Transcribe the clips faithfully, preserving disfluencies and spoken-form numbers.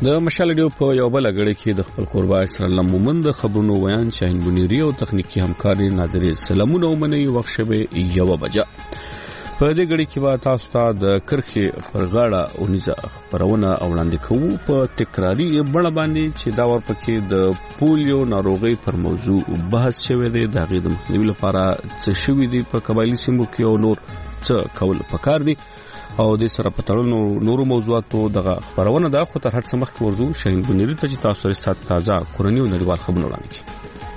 د مشال ډیو په یو بل غړي کې د خپل قربا اسرائیل مومند خبرونو ویان شاهین بنيري او تخنیکی همکاري نادري سلامونه ومني وخت شوه یو بجه په دې غړي کې وا تاسو ته د کرخي پر غاړه اونیزه خبرونه وړاندې کوو په تکراری بڼه باندې چې دا ورپکې د پولیو ناروغي پر موضوع بحث شوه دی د غي د مخنیوي لپاره څه شوې دي په قبایلی سیمو کې او نور څه کول پکار دي او د سره پټړونو نورو موضوعاتو دغه خبرونه دا خو تر هر څه مخکې ورزو شاهین بنيري ته چې تاسو سره تازه کورنۍ او نړیوال خبرونه وړاندې کړي.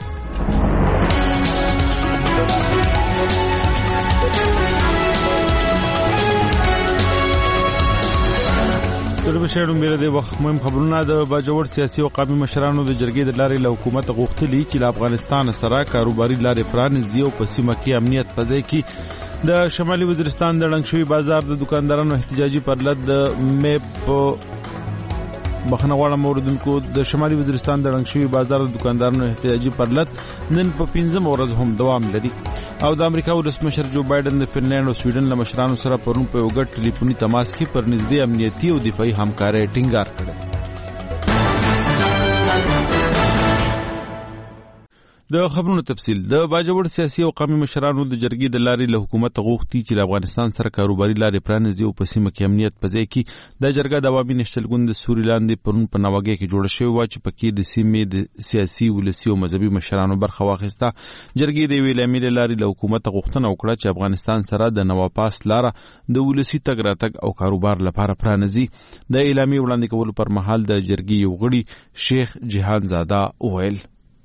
سره شهر مېره د وخت مهم خبرونه د باجوړ سیاسي او قومي مشرانو د جرګې د لارې له حکومت غوښتلي چې له افغانستان سره کاروباري لارې پرانیزي او په سیمه کې امنیت پځای کې د شمالي وزیرستان د لنګشوي بازار د دکاندارانو احتجاجي پرلط د میپ بخنه غواړم اوردونکو د شمالي وزیرستان د لنګشوي بازار د دکاندارانو احتجاجي پرلط نن په پنځم ورځ هم دوام لري او د امریکا ولسمشر جو بایدن د فنلند او سویډن له مشرانو سره پرون په یو ګډ ټلیفوني تماس کې پر نږدې امنیتي او دفاعي همکارۍ ټینګار کړی. د خبرونو تفصیل د باجوړ سیاسي او قومي مشرانو د جرګې د لارې له حکومت غوښتي چې افغانستان سره کاروباري لارې پرانیزي او په سیمه کې امنیت پځای کې د جرګه د عوامي نشتلګوند د سوري لاندې پرون په نواګي کې جوړ شوی و چې پکې د سیمې د سیاسي ولسي او مذهبي مشرانو برخه واخیسته. جرګې د ویل امیر لارې له حکومت غوښتنه وکړه چې افغانستان سره د نواپاس لاره د ولسي تګ راتګ او کاروبار لپاره پرانیزي. د اعلامیې وړاندې کولو پر مهال د جرګې یو غړي شیخ جهان زاده وویل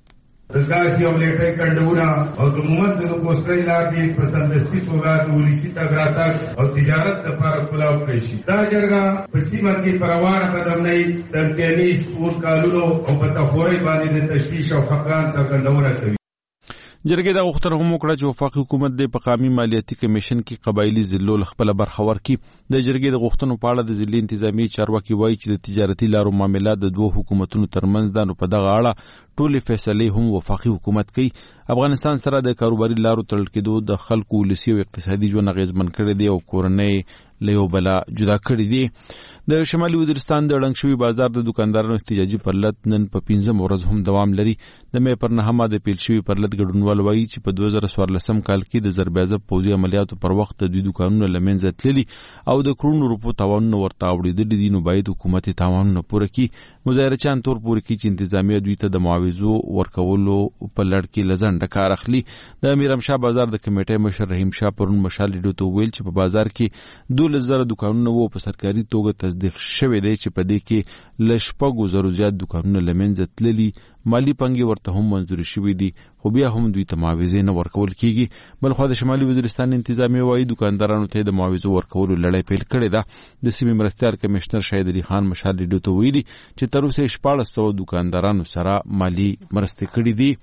دغه یو لټه کندونه او د مومند د کوستري لار دی په سندستي توګه د ولسی تګراتک او تجارت لپاره کلاو کړی شي. دا جرګه په سیمه کې پروانه قدم نه د تنیس پور کالونو او په تخوري باندې د تشویش او خفقان څرګندونه کوي. جرګې دا غوښتنه هم وکړه چې وفاقي حکومت د مقامي مالیاتي کمیشن کې قبایلی ضلعو خپل برخه ورکړي. د جرګې د غوښتنو په اړه د ضلعي انتظامی چارواکي وایي چې د تجارتي لارو معاملات د دوه حکومتونو ترمنځ ده نو په دغه اړه ټولې فیصلې هم وفاقي حکومت کوي. افغانستان سره د کاروباري لارو تړل کېدو د خلکو ولسي او اقتصادي ژوند اغېزمن کړی دی او کورنۍ له یو بله جدا کړي دي. د شمالي وزیرستان د لنګشوي بازار د دکاندارانو احتجاجي پرلط نن په پنځم ورځ هم دوام لري. د مې پر نهمه د پیل شوي پرلط ګډونوال وایي چې په دوه زره څوارلسم کال کې د زربیازه پوځي عملیاتو پر وخت د دوی دکانونه له منځه تللي او د کروڑونو روپو تاوانونه ورته اوړېدلي دي نو باید حکومت یې تاوانونه پوره کړي. مظاهرچیان تور پورې کړي چې انتظامیه دوی ته د معاوضو ورکولو په لړ کې له ځنډه کار اخلي. د میرمشاه بازار د کمیټې مشر رحیم شاه پرون مشال ریډیو ته وویل چې په بازار کې دولس زره دکانونه وو په سرکاري توګه تصدیق شوی دی چې په دې کې له شپږو زرو زیات دکانونه له منځه تللي. مالی پنګې ورته هم منظور شوي دي خو بیا هم دوی ته معاوضې نه ورکول کیږي. بلخوا د شمالي وزیرستان انتظامیه وایي دکاندارانو ته د معاوضو ورکولو لړۍ پیل کړې ده. د سیمې مرستیال کمشنر شهید علي خان مشال ریډیو ته ویلي چې تر اوسه شپاړس سوه دکاندارانو سره مالی مرستې کړې دي.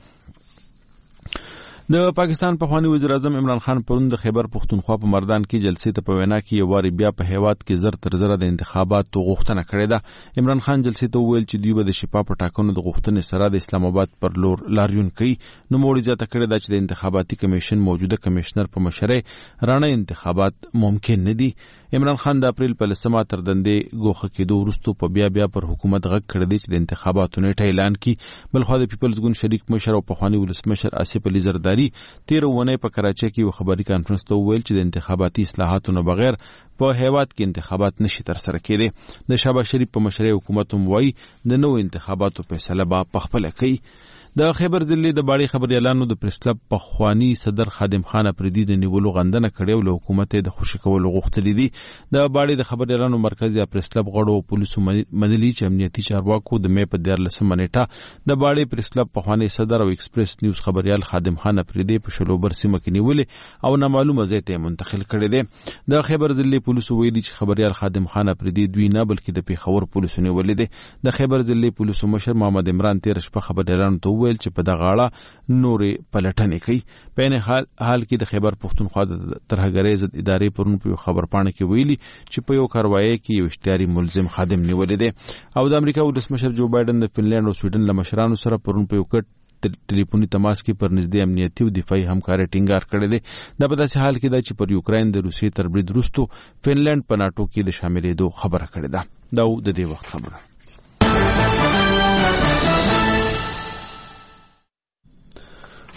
د پاکستان پخوانی وزیر اعظم عمران خان پرون د خیبر پختونخوا په مردان کې جلسې ته په وینا کې یو واري بیا په هیواد کې زر تر زره د انتخاباتو غوښتنه کړې ده. عمران خان جلسې ته وویل چې دوی به د شفاف ټاکنو د غوښتنې سره د اسلام آباد پر لور لاریون کوي. نوموړي زیاته کړې ده چې د انتخاباتي کمیشن موجوده کمشنر په مشرۍ رانه انتخابات ممکن نه دي. عمران خان د اپریل په لسمه تر دندې ګوښه کېدو وروسته په بیا بیا پر حکومت غږ کړی دی چې د انتخاباتو نیټه اعلان کړي. بلخوا د پیپلز ګوند شریک مشر او پخوانی ولسمشر آصف علي زرداري تېره اونۍ په کراچۍ کې یو خبري کانفرنس ته وویل چې د انتخاباتي اصلاحاتو نه بغیر په هیواد کې انتخابات نشي ترسره کېدی. د شهباز شریف په مشرۍ حکومت هم وایي د نوو انتخاباتو فیصله به پخپله کوي. د خیبر ضلع د باړې خبريالانو د پریس کلب پخوانی صدر خادم خان اپریدي د نیولو غندنه کړې او له حکومت د خوشی کولو غوښتلې دي. د باړې د خبريالانو مرکز یا پریس کلب غړو او پولیسو مدلي چې امنیتي چارواکو د مې په دیارلسمه نیټه د باړې پریس کلب پخوانی صدر او ایکسپریس نیوز خبريال خادم خان اپریدي په شلوبر سیمه کې نیولې او نامعلومه ځای ته منتقل کړي دي. د خیبر ضلع پولیسو ویلي چې خبريال خادم خان اپریدي دوی نه بلکې د پیښور پولیسو نیولې دي. د خیبر ضلع پولیسو مشر محمد عمران تیر شپه خبريالانو ته ویل چې په دغه نورې پلټنې کوي. په عین حال حال کې د خیبر پختونخوا د ترهګرۍ ضد ادارې پرون په یو خبرپاڼه کې ویلي چې په یو کاروایی کې یو اشتیاري ملزم خادم نیولې دی. او د امریکا ولسمشر جو بایدن د فنلند او سویډن له مشرانو سره پرون په یو کټ ټلیفوني تماس کې پر نږدې امنیتي او دفاعي همکارۍ ټینګار کړی دی. دا په داسې حال کې ده چې پر یوکراین د روسیې تر برید وروسته فنلند په ناټو کې د شاملېدو خبره کړې ده. دا د دې وخت خبره.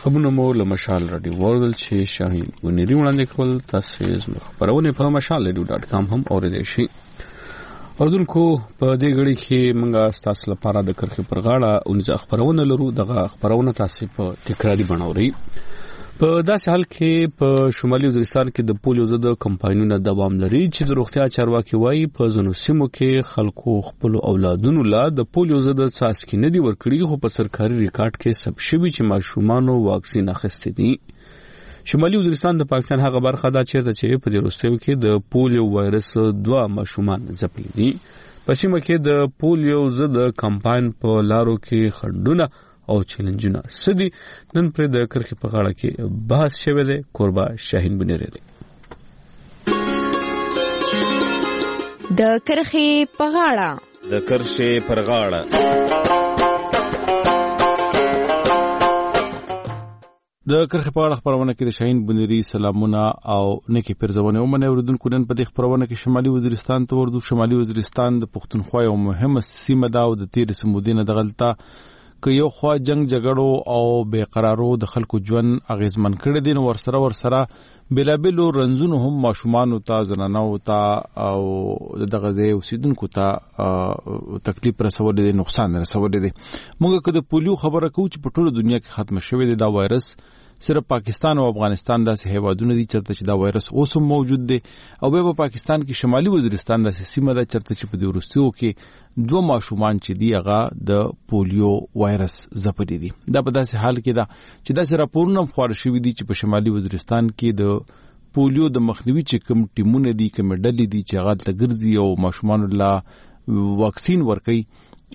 خبرونه مو له مشال رادیو ورل چې شاهین ونیری وړاندې کول تاسو زموږ خبرونه په مشال رادیو ډاټ کام هم اوریدئ شئ. اردوونکو په دې غړي کې موږ تاسو لپاره د کرخې پر غاړه اونځه خبرونه لرو. دغه خبرونه تاسو په تکراری بڼوري. په داسې حال کې په شمالي وزیرستان کې د پولیو ضد کمپاینونو دوام لري چې د روغتیا چارواکي وایي په ځینو سیمو کې خلکو خپل اولادونو لا د پولیو ضد څاڅکي نه دي ورکړي، خو په سرکاري ریکارډ کې ثبت شوی چې ماشومانو واکسین اخیستی دي. شمالي وزیرستان د پاکستان هغه برخه ده چیرته چې په دې وروستیو کې د پولیو وایرس دوه ماشومان ځپلي دي. په سیمه کې د پولیو ضد کمپاین په لارو کې خنډونه او چیلنجونه سدي. نن پر د کرخې په غاړه کې بحث شوی دی. کوربه شاهین بنيري دی. د کرخې په غاړه د کرخې پر غاړه د کرخې په اړه خبرونه کې د شاهین بنيري سلامونه او نیکی پرځونه ومنه اوریدونکو. نن په دې خبرونه کې شمالي وزیرستان ته ورځو. شمالي وزیرستان د پښتونخوا یو مهمه سیمه ده او د تیر سمودینه د غلطه که یو خوا جنگ جګړو او بیقرارو د خلکو ژوند اغیزمن کړی دي، نو ورسره ورسره بلابلو رنځونو هم ماشومان ته زنانو ته او د غزې اوسیدونکو ته تکلیف رسولې دي، نقصان رسولې دي. موږ که د پولیو خبره کوو چې په ټوله دنیا کې ختم شوی دی دا وایرس، صرف پاکستان او افغانستان داسې هیوادونه دي چرته چې دا وایرس اوس هم موجود دی. او بیا په پاکستان کې شمالي وزیرستان داسې سیمه ده چرته چې په دې وروستیو کې دوه ماشومان چې دی هغه د پولیو وایرس ځپلي دي. دا په داسې حال کې ده چې داسې راپورونه خپاره شوي دي چې په شمالي وزیرستان کې د پولیو د مخنیوي چې کوم ټیمونه دي، کوم ډلې دي چې هغه ته ګرځي او ماشومان له واکسین ورکوي،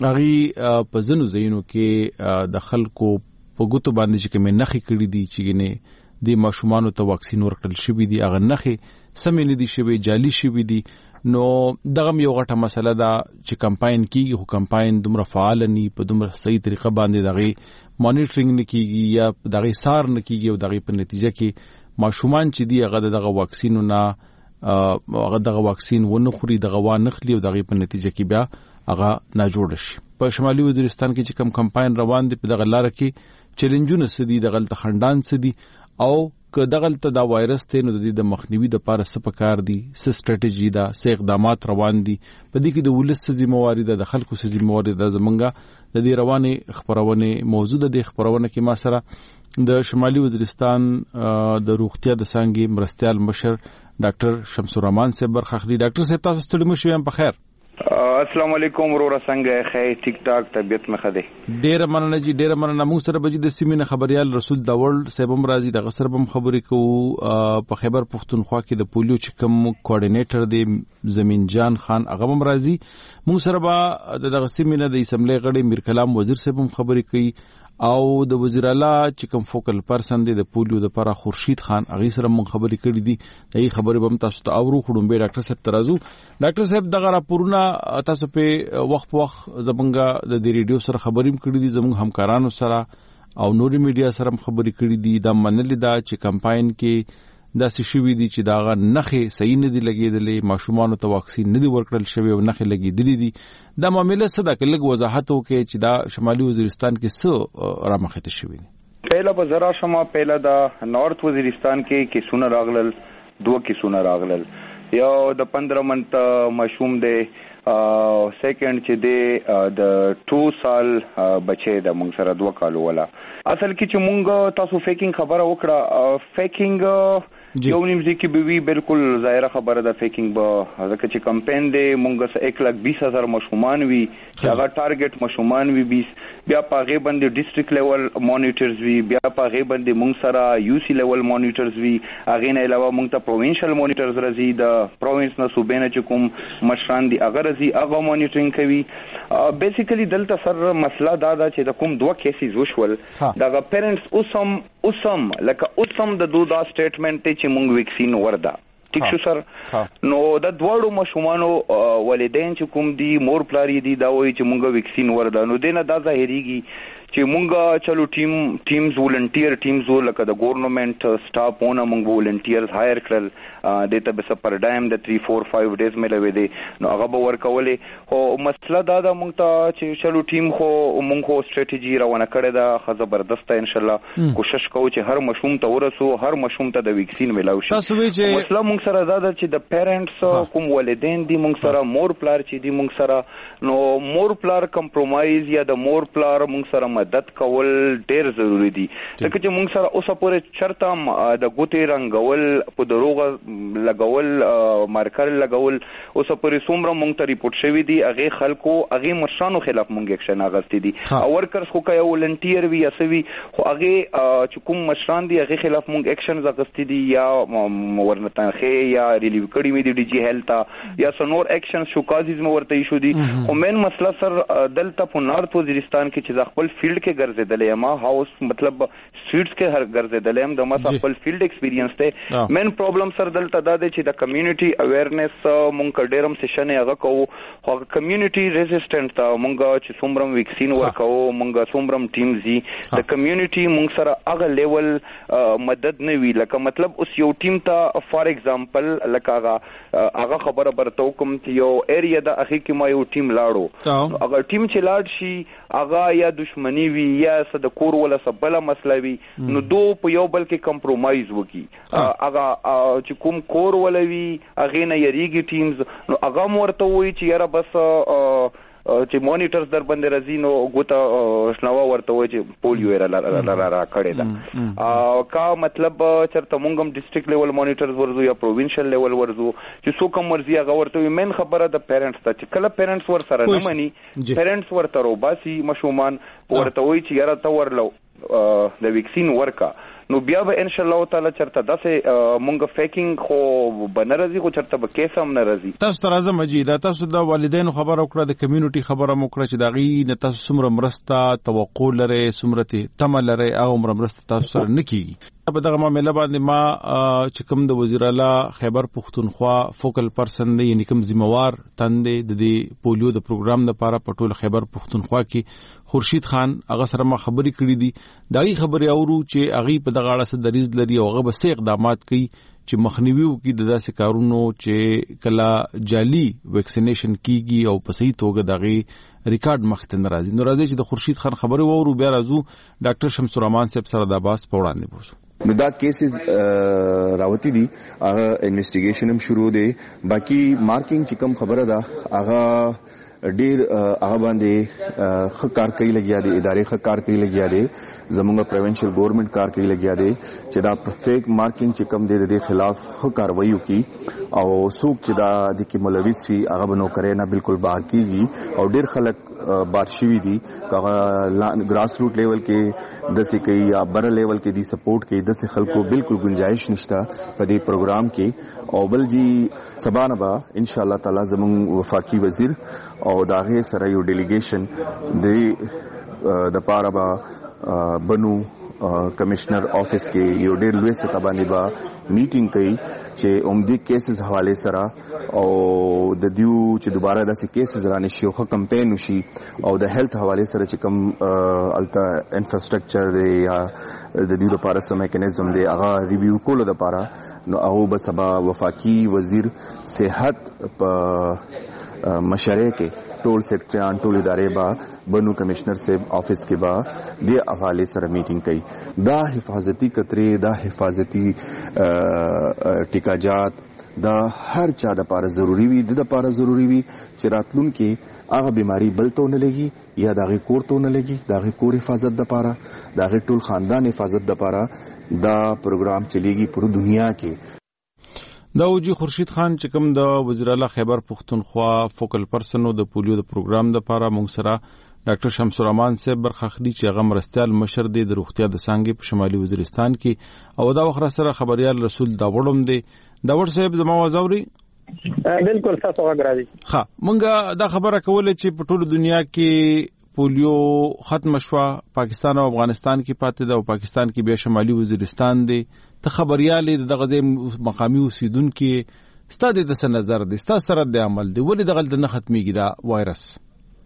هغه په ځینو ځایونو کې د خلکو په ګوتو باندې چې کومې نښې کړي دي چې ګنې د ماشومانو ته واکسین ورکړل شوي دي، هغه نښې سمې نه دي شوي، جعلي شوي دي. نو دغه یو غټه مسله ده چې کمپاین کیږي، خو کمپاین دومره فعال نه په دومره صحیح طریقه باندې دغه مانیټرینګ نه کیږي یا دغه سار نه کیږي او دغه په نتیجه کې ماشومان چې دی هغه دغه واکسینو نه هغه دغه واکسین ونه خوري، دغه وا نخلي او دغه په نتیجه کې بیا هغه نه جوړ شي. په شمالي وزیرستان کې چې کم کمپاین روان دي په دغه لار کې چیلنجونه سدي، دغه ته خندان سدي، او که دغه ته دا وایرس ته نو د دې د مخنیوي د لپاره څه پکار دي، څه سټریټیجی ده، څه اقدامات روان دي. په دې کې د ولس ذمہواری ده، د خلکو ذمہواری ده. زمونږه د دې روانې خبرونه موضوع ده. د خبرونه کې ما سره د شمالي وزیرستان د روغتیا د څنګه مرستيال مشر ډاکټر شمس الرحمن صاحب برخه اخلي. ډاکټر صاحب تاسو ستړي مشئ، هم په خیر. السلام علیکم ورور څنګه خیر ټیک ټاک طبيعت مخه ده. ډیره مننه جی، ډیره مننه. موږ سره بجې د سیمینه خبريال رسول داول صاحب هم راځي، د غسر بم خبرې کوو. په خیبر پختونخوا کې د پولیو چې کوم کوارډینیټر دی زمین جان خان هغه هم راځي. موږ سره به د سیمینه د اسمبلی غړي میر کلام وزیر صاحب هم خبرې کوي او د وزیر اعلی چې کوم فوکل پرسن دی د پولیو د لپاره خورشید خان هغه سره مون خبرې کړې دي. دغه خبرې به تاسو ته اورو. خړم به ډاکټر صاحب ترازو. ډاکټر صاحب دغه راپورونه تاسو په وخت په وخت زمونږه د ریډیو سره خبرې کړې دي، زمونږ همکارانو سره او نوري میډیا سره خبرې کړې دي. دا منل دا چې کمپاین کې دا سشوي دي چې داغه نخې صحیح نه دي لګېدلې، ماشومان ته واکسین نه دي ورکړل شوی او نخې لګېدلې دي. دا معاملې څه ده؟ کله وضاحت وکړي چې دا شمالي وزیرستان کې څه رامخته شوی دي. پهلا په زرا شمه پهلا دا نارث وزیرستان کې کیسونه راغلل، دوه کیسونه راغلل. یو د پندرہ منت مشوم دی، سیکنډ چې دی د ټو سال بچي د مونږ سره دوه کالو ولا. اصل کې چې مونږ تاسو فیکینګ خبره وکړه، فیکینګ یو نیم ځکه به وی بالکل ظاهره خبره ده. فیکینګ به ځکه چې کمپاین دی مونږ سره ایک لک بیس هزار مشومان وی چې هغه ټارګټ مشومان وی بیس، بیا پاغه باندې ډیسټریکټ لیول مانیټرز وی، بیا پاغه باندې مونږ سره یو سی لیول مانیټرز وی، هغه نه علاوه مونږ ته پروینشل مانیټرز راځي د پروینس نه صوبې نه چې کوم مشران دي هغه راځي هغه مانیټرینګ کوي. بیسیکلی دلته سر مسله دا ده چې د کوم دوه کیسز وشول دا پیرنټس اوسم اوسم لکه اوسم د دوه سټیټمنټ چې مونږ ویکسین وردا ټیک شو سر. نو د دوړو مشومانو والدین چې کوم دي مور پلاری دي دا وایي چې مونږ ویکسین وردا، نو دینه دا ظاهريږي چې مونږه چلو ټیم ټیمز ولنټیر ټیمز لکه د ګورنمنت سټاف اون مونږ ولنټیرز هایر کړل د ته به پر ډایم د تhree four five ډیز ملوي دي نو هغه به ورکولې خو مسله دا ده مونږ ته چې چلو ټیم خو مونږ خو سټریټیجی روانه کړې ده خو زبردست ان شاء الله کوشش کوو چې هر مشوم ته ورسو هر مشوم ته د ویکسین ملاوي شي تاسو وی چې مسله مونږ سره دا ده چې د پیرنټس کوم والدین دي مونږ سره مور پلار چې دي مونږ سره نو مور پلار کمپرومایز یا د مور پلار مونږ سره مدد کول ډیر ضروری دي ځکه چې مونږ سره اوسه پورې چرته د ګوتې رنګول په دروغه لګول مارکر لګول اوسه پورې څومره مونږ ته ریپورت شوی دي هغه خلکو هغه مرشانو خلاف مونږ اکشن اغستې دي او ورکرز خو کوي ولنټیر وی اسوي خو هغه چې کوم مشران دي هغه خلاف مونږ اکشن اغستې دي یا ورنتنخه یا ریلیو کړی وی دي ډي جی هیلث یا سنور اکشن شو کازز مو ورته شو دي او مین مسله سر دلته په نارث وزیرستان کې چې خپل فیلډ کې ګرځیدلې ما هاوس مطلب سټریټس کې هر ګرځیدلې هم د ما خپل فیلډ ایکسپیرینس ته مین پرابلم سر دلته دا دی چې د کمیونټي اویرنس مونږ ډیرم سیشن هغه کوو خو کمیونټي resistant تا مونږ چې څومره ویکسین ورکو مونږ څومره ټیمز دي د کمیونټي مونږ سره هغه لیول مدد نه وی لکه مطلب اوس یو ټیم ته فار ایگزامپل لکه هغه هغه خبره برته کوم چې یو ایریا د اخی کې ما یو ټیم لاړو هغه ټیم چې لاړ شي هغه یا دښمنی وی یا صد کور ولا سبله مسله وی نو دو په یو بل کې کمپرومایز وکي هغه چې کوم کور ولوي هغه نه یریږي ټیمز نو هغه ورته وی چې یاره بس چې مانیټرز در باندې راځي نو ګوته شنوا ورته وای چې پولیو را را کړی دا او کا مطلب چرته مونږ هم ډیسټریکټ لیول مانیټرز ورزو یا پروینشل لیول ورزو چې څوک هم ورزي هغه ورته مین خبره د پیرنټس ته چې کله پیرنټس ور سره نه مني پیرنټس ورته روباسي مشومان ورته وای چې یاره ته ورلو د ویکسین ورکا نو بیا به ان شاء الله تعالی چرته داسې مونږ فیکینګ خو بنرزي خو چرته به کیس هم ناراضي تاسو تر اعظم مجید تاسو د والدینو خبر او کړه د کمیونټي خبره مو کړه چې دا غي نه تاسو څومره مرسته توقع لري څومره تمه لري او مرسته تاسو سره نکېږي په دغه معاملې باندې ما چې کوم د وزیر اعلی خیبر پختونخوا فوکل پرسن دی یعنی کوم ذمہوار تندې د دې پولیو د پروګرام لپاره په ټول خیبر پختونخوا کې خورشید خان هغه سره ما خبرې کړې دي داغي خبرې اورو چې هغه په دغه اړه څه دریز لري او هغه به څه اقدامات کوي چې مخنیوي وکړي د داسې کارونو چې کله جعلي ویکسینیشن کیږي او په صحیح توګه دغه ریکارډ مخته ناراضي نو راځي چې د خورشید خان خبرې وورو بیا راځو ډاکټر شمس الرحمن صاحب سره د باس په وړاندې بوزو نو دا کیسز راوتی دي هغه انویسټیګیشن هم شروع دی باقی مارکینګ چې کوم خبره ده هغه ډیر هغه باندې خ کار کوي لګیا دي ادارې خ کار کوي لګیا دي زموږ پروینشل ګورنمنت کار کوي لګیا دي چې دا فیک مارکینګ چې کوم دی د خلاف خ کاروایی وکي او څوک چې دا د کې ملوث وي هغه بنو کرے نه بالکل باقیږي او ډیر خلک بارشوي دي هغه ګراس روټ لیول کې د سې کوي یا بر لیول کې دي سپورټ کې د سې خلکو بالکل گنجائش نشته په دې پروګرام کې او بل جی سبانه با ان شاء الله تعالی زموږ وفاقي وزیر او داغه سره یو ډیلیګیشن د د پاره با بنو کمشنر آفس کې یو ډېر لوی سطح باندې با میټینګ کوي چې عمدي کیسز حواله سره او د دیو چې دوباره داسې کیسز رانه شي او کمپاین وشي او د هیلث حواله سره چې کوم الټا انفراستراکچر دی یا د دیو لپاره سم میکانیزم دی هغه ریویو کولو لپاره نو هغه به سبا وفاقي وزیر صحت په مشرع کې ټول سیکټریان ټول ادارې با بنو کمشنر صاحب آفس کې با د حواله سره میټینګ کوي دا حفاظتي کترې دا حفاظتي ټیکاجات دا هر چا د لپاره ضروری وي د لپاره ضروری وي چې راتلون کې هغه بیماری بل ته نه لګي یا دغه کور ته نه لګي دغه کور حفاظت د لپاره دغه ټول خاندان حفاظت د لپاره دا پروګرام چلیږي په دنیا کې دا وجي خورشید خان چې کوم د وزیر اعلی خیبر پختونخوا فوکل پرسن د پولیو د پروګرام د لپاره موږ سره ډاکټر شمس الرحمن صاحب برخخدي چې هغه مرستيال مشر دی د روغتیا د څنګه په شمالي وزیرستان کې او دا وخت سره خبريال رسول داوړم دی داوړ صاحب زما وزوري بالکل تاسو غواړئ ها مونږه دا خبره کوله چې په ټوله دنیا کې پولیو ختم شو پاکستان او افغانستان کې پاتې ده او پاکستان کې بیا شمالي وزیرستان دی ته خبريالې د غزې مقامي اوسیدونکو ستاسو د څه نظر دی ستاسو سره د عمل دی ولې دغه نه ختميږي دا وایرس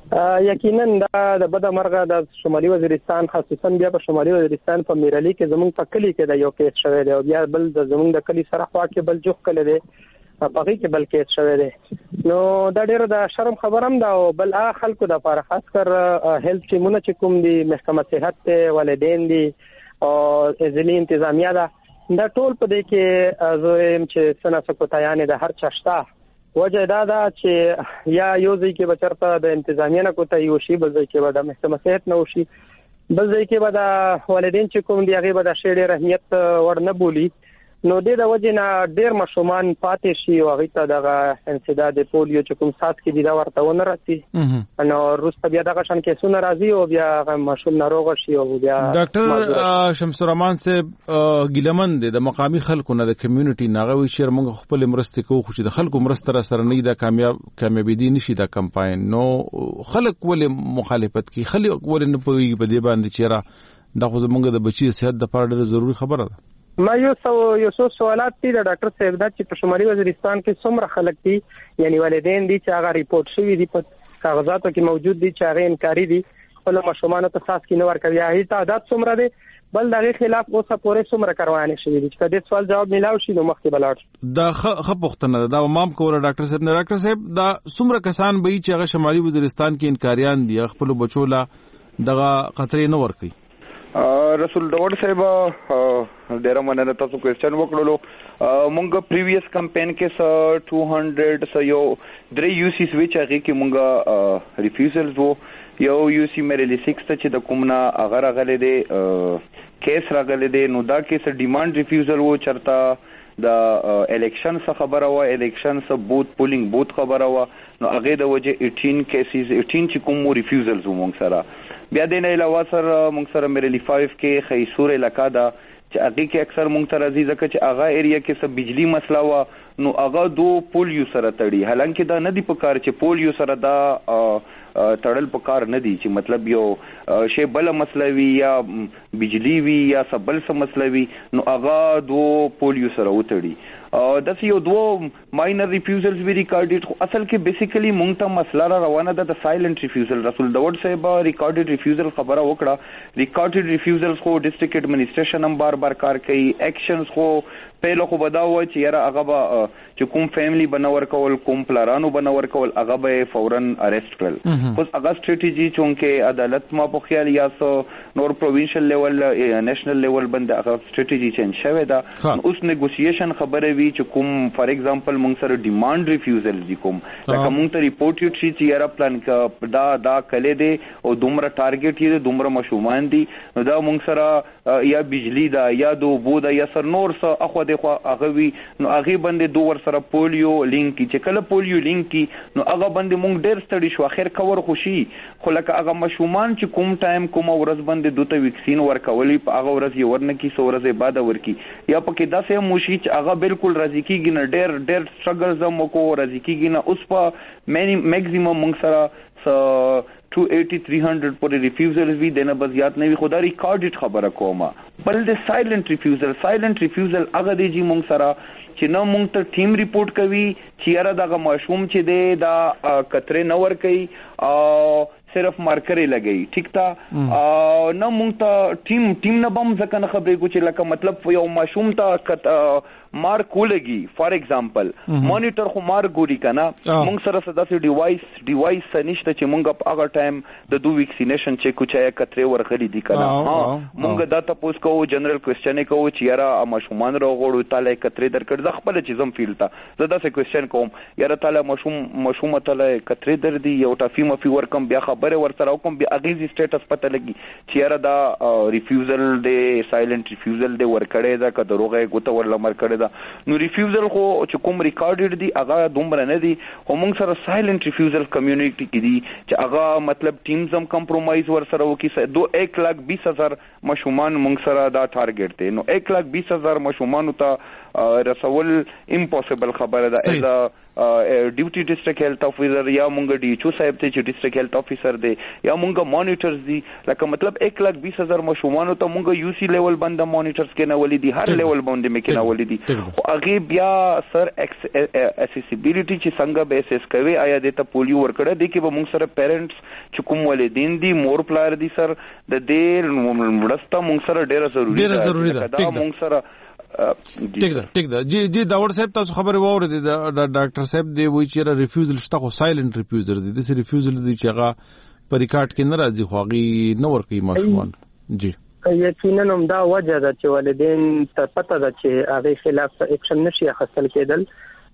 یقینا د بده مرغه د شمالي وزیرستان خصوصا بیا په شمالي وزیرستان په میرالي کې زمونږ په کلی کې د یو کیس شوی دی او بیا بل د زمونږ د کلی سره خوا کې بل جوخ کلی دی په هغه کې بل کیس شوی دی نو دا ډیره د شرم خبرم ده او بل هغه خلکو د لپاره خاص کر هیلث ټیمونه چې کوم دي محکمه صحت ته والدین دي او ځلې انتظامیه ده دا ټول په دې کې زویم چې سنا سکوتایانه د هر چشتا وجه دا دا چې یا یو ځای کې بچرته د انتظامیه نه کوته یو شی بل ځای کې به د محکمه صحت نه وشي بل ځای کې به د والدین چې کوم دی هغه به د شېډ رحمیت ور نه بولی نو د دې وجه نه ډېر مشومان پاتې شي او هغه ته د انسداد پولیو چې کوم سات کې دی دا ورته ونه راځي نو روسته بیا دغه شان کې سونه راځي او بیا مشوم ناروغ شي او بیا ډاکټر شمس الرحمن صاحب ګیلمن د مقامی خلکو نه د کمیونټي ناغوي شر موږ خپل مرسته کوو خو چې د خلکو مرسته سره نه دا کامیاب کامیابی دي نشي دا کمپاین نو خلک ولې مخالفت کوي خلک ولې نه پوي په دې باندې چیرې دا خو زموږ د بچي صحت د پاره ډېر ضروری خبره ده ما یو سو یو سو سوالات دي د ډاکټر صاحب دا چې په شمالي وزیرستان کې څومره خلک دي یعنی والدین دي چې هغه ریپورت شوی دي په کاغذاتو کې موجود دي چې هغه انکاري دي خپل مشومان ته اساس کې نه ورکوي هغه تعداد څومره دي بل دغه خلاف اوسه پورې څومره کاروانې شوې دي چې د سوال جواب ملاو شي نو مخکې بلاړ دا خه پختنه دا مام کوله ډاکټر صاحب نه ډاکټر صاحب دا څومره کسان به چې هغه شمالي وزیرستان کې انکاریان دي خپل بچو لا دغه خطرې نه ورکوي رسول داوود صاحب ډیره مننه تاسو کوېسچن وکړلو مونږ پریویس کمپین کې س two hundred س یو درې یو سی سویچ هغه کې مونږ ریفیوزلز وو یو یو سی میرلی سکس ته چې د کومنا اگر غلې دي کیس راغلې دي نو دا کیس ډیماند ریفیوزل وو چرتا د الیکشن څخه خبره وا الیکشن څخه بوت پولینګ بوت خبره وا نو هغه د وجه eighteen کیسز eighteen چې کوم ریفیوزلز وو مونږ سره بیا د نه علاوه سره مونږ سره میرلی five کې خیسور علاقہ دا چې هغه کې اکثر مونږ ته راځي ځکه چې هغه ایریا کې سب بجلی مسله وا نو هغه دو پولیو سره تړي حالانکه دا نه دی په کار چې پولیو سره دا تړل په کار نه دی چې مطلب یو شی بل مسلوي یا بجلی وی یا سبل سم مسلوي نو هغه دو پولیو سره وتړي د یو دو ماینر ریفیوزلز وی ریکارډډ خو اصل کې بیسیکلی مونږ ته مسله را روانه ده د سایلنت ریفیوزل رسول داوود صاحب ریکارډډ ریفیوزل خبره وکړه ریکارډډ ریفیوزلز خو ډیسټریکټ ایڈمنسټریشن هم بار بار کار کوي ایکشنز خو پهله خو بداو چې یاره هغه به چې کوم فیملی بنور کول کوم پلارانو بنور کول هغه به فورن اریسټ کړل خو هغه سټریټیجی چونکه عدالت ما په خیال یا سو نور پروینشل لیول نېشنل لیول باندې هغه سټریټیجی چینج شوه دا اوس نیګوسییشن خبره وی چې کوم فار ایگزامپل مونږ سره ډیماند ریفیوزل دي کوم لکه مونږ ته ریپورت یو چې یاره پلان دا دا کله دی او دومره ټارګټ یې دومره مشومان دي نو دا مونږ سره یا بجلی دا یا دو بو دا یا سر نور څه اخو خو هغه وی نو هغه باندې دوه ور سره پولیو لینک چې کله پولیو لینک نو هغه باندې مونږ ډېر ستړي شو اخر کور خوشي خو لکه هغه مشومان چې کوم ټایم کوم ورځ باندې دوته ویکسین ورکولي په هغه ورځ یې ورنه کی سو ورځې بعد ورکی یا پکې داسې موشي چې هغه بالکل راضی کیږي نه ډېر ډېر سټرګل زمو کو راضی کیږي نه اوس په میکسیمم مونږ سره two eighty three hundred پر ریفیوزل وی دنه بس یاد نه وی خدا ریکارډډ خبره کومه بل د سایلنت ریفیوزل سایلنت ریفیوزل هغه دی چې مونږ سره چې نو مونږ ته ټیم ریپورت کوي چې یاره دغه مشوم چې دی دا کتره نه ور کوي او صرف مارکرې لګي ټیک تا نو مونږ ته ټیم ټیم نه بم ځکه نه خبرې کو چې لکه مطلب یو مشوم ته مارک ولګي فار ایگزامپل مانیټر خو مارک ګوري کنه مونږ سره صدا سي ډیوایس ډیوایس سنشته چې مونږ په هغه ټایم د دو ویکسینیشن چې کوچا کتره ورغلي دي کنه ها مونږ دا تاسو کو جنرال کوېسچن کو چې یاره مشومان راغړو تعالی کتره درکړ ځ خپل چې زم فیل تا زدا سه کوېسچن کوم یاره تعالی مشوم مشوم تعالی کتره در دي یو ټافي مفي ورکم بیا خبره ورسره کوم بیا اغیزي سټیټس پته لګي چې یاره دا ریفیوزل دی سایلنت ریفیوزل دی ورکړې دا که دروغه ګوته ورل مر کړې نو ریفیوزل خو چې کوم ریکارډډ دي هغه دومره نه دي خو موږ سره سایلنت ریفیوزل کمیونټي کې دي چې هغه مطلب ټیمز هم کمپرومایز ور سره وکي دو ایک لاکھ بیس هزار مشومان موږ سره دا ټارګټ دی نو ایک لاکھ بیس هزار مشومان ته رسول امپوسیبل خبره ده از ډیوټي ډیسټریکټ هیلث افیسر یا مونږ ډي ایچ او صاحب ته چې ډیسټریکټ هیلث افیسر دی یا مونږ مانیټرز دي لکه مطلب ایک لاکھ بیس هزار مشومان ته مونږ یو سی لیول باندې مانیټرز کې نه ولې دي هر لیول باندې مې کې نه ولې دي خو هغه بیا سر accessibility چې څنګه به اساس کوي آیا د ته پولیو ورکړه دي کې به مونږ سره پیرنټس چې کوم والدین دي مور پلار دي سر د دې مرسته مونږ سره ډیره ضروری ده ضروری ده دا مونږ سره ټیک ده ټیک ده جی جی داور صاحب تاسو خبره واورئ د ډاکټر صاحب دی وی چې ریفیوزل شته خو سایلنت ریفیوزل دي د ریفیوزل دي چې هغه په ریکارډ کې نه راځي خو هغه نه ورکوي ماشومان جی یقینا هم دا وجه ده چې والدین ته پته ده چې هغه خلاف اکشن نشي اخیستل کېدل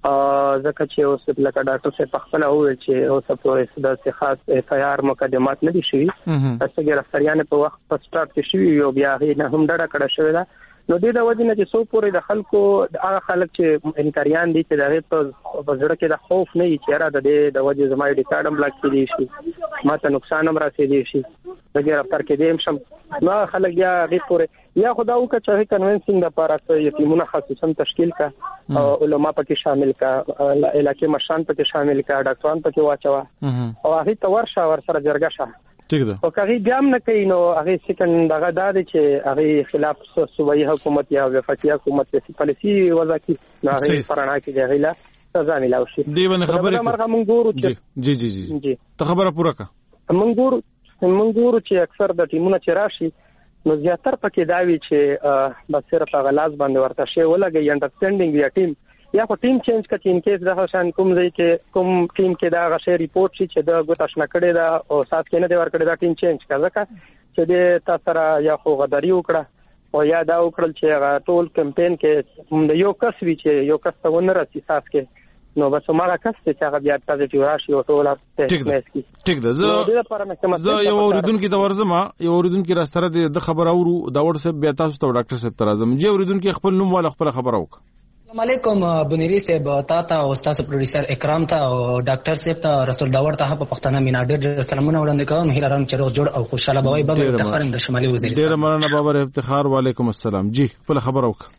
ځکه چې اوس لکه ډاکټر صاحب په خپل وویل چې اوس په داسې خاص اف آی آر مقدمات نه دي شوي تاسو ګرفتاریان په وخت په سٹارټ کې شوي یو بیا هغه نه هم ډډه کړه شوې ده نو د دې د وجه نه چې څو پورې د خلکو هغه خلک چې انکاریان دي چې دغه په زړه کې د خوف نه وي چې را د دې د وجه زما د کارډم بلاک کې دي شي ماته نقصان هم راسي شي دغه رفتار کې دیم شم نو خلک یا غي پورې یا خدا او چې کنوینسینګ د لپاره یتیمونه خصوصا تشکیل کا او علما پکې شامل کا علاقې مشان پکې شامل کا ډاکټران پکې واچوا او هغه تور شا ور سره جرګه شه ٹھیک ده او کغی بیا هم نه کوي نو هغه سکند دغه د چې هغه خلاف صوبایي حکومت یا وفاقي حکومت په پالیسي وضع کې نه هغه پرانا کې دی غیلا سزا ملاوي شي دی باندې خبره مرغه مونږ ګورو جی جی جی جی ته خبره پوره کا مونږ ګورو مونږ ګورو چې اکثر د ټیمونو چې راشي نو زیاتر پکې داوي چې بس صرف هغه لاس باندې ورته شی ولګي انډرستانډینګ یا ټیم یا خو ټیم چینج کړي ان کیس د شان کوم ځای کې کوم ټیم کې دا غشي ریپورت شي چې دا غوښتنه شنه کړي دا او سات کې نه دی ور کړی دا ټیم چینج کړه چې د تاسو سره یا خو غداری وکړه او یا دا وکړل چې هغه ټول کمپاین کې یو کس وی چې یو کس ته ونه راسي سات کې نو بس ما کس چې هغه بیا پوزټیو راشي او ټول ټیک ده زه زه یو اوریدونکو د ورزما یو اوریدونکو را سره د خبر اورو دا ورسې بیا تاسو ته ډاکټر صاحب ترازم جی اوریدونکو خپل نوم والا خپل خبر اوک السلام علیکم بنيري صاحب تا ته او استاد پروډوسر اکرام ته او ډاکټر صاحب ته رسول داور ته په پښتنه مینا ډېر سلامونه وړاندې کوم هیله لرم چې روغ جوړ او خوشاله بوي به افتخار د شمالي وزیرستان ډېر مننه بابا افتخار وعلیکم السلام جی خپل خبر اوک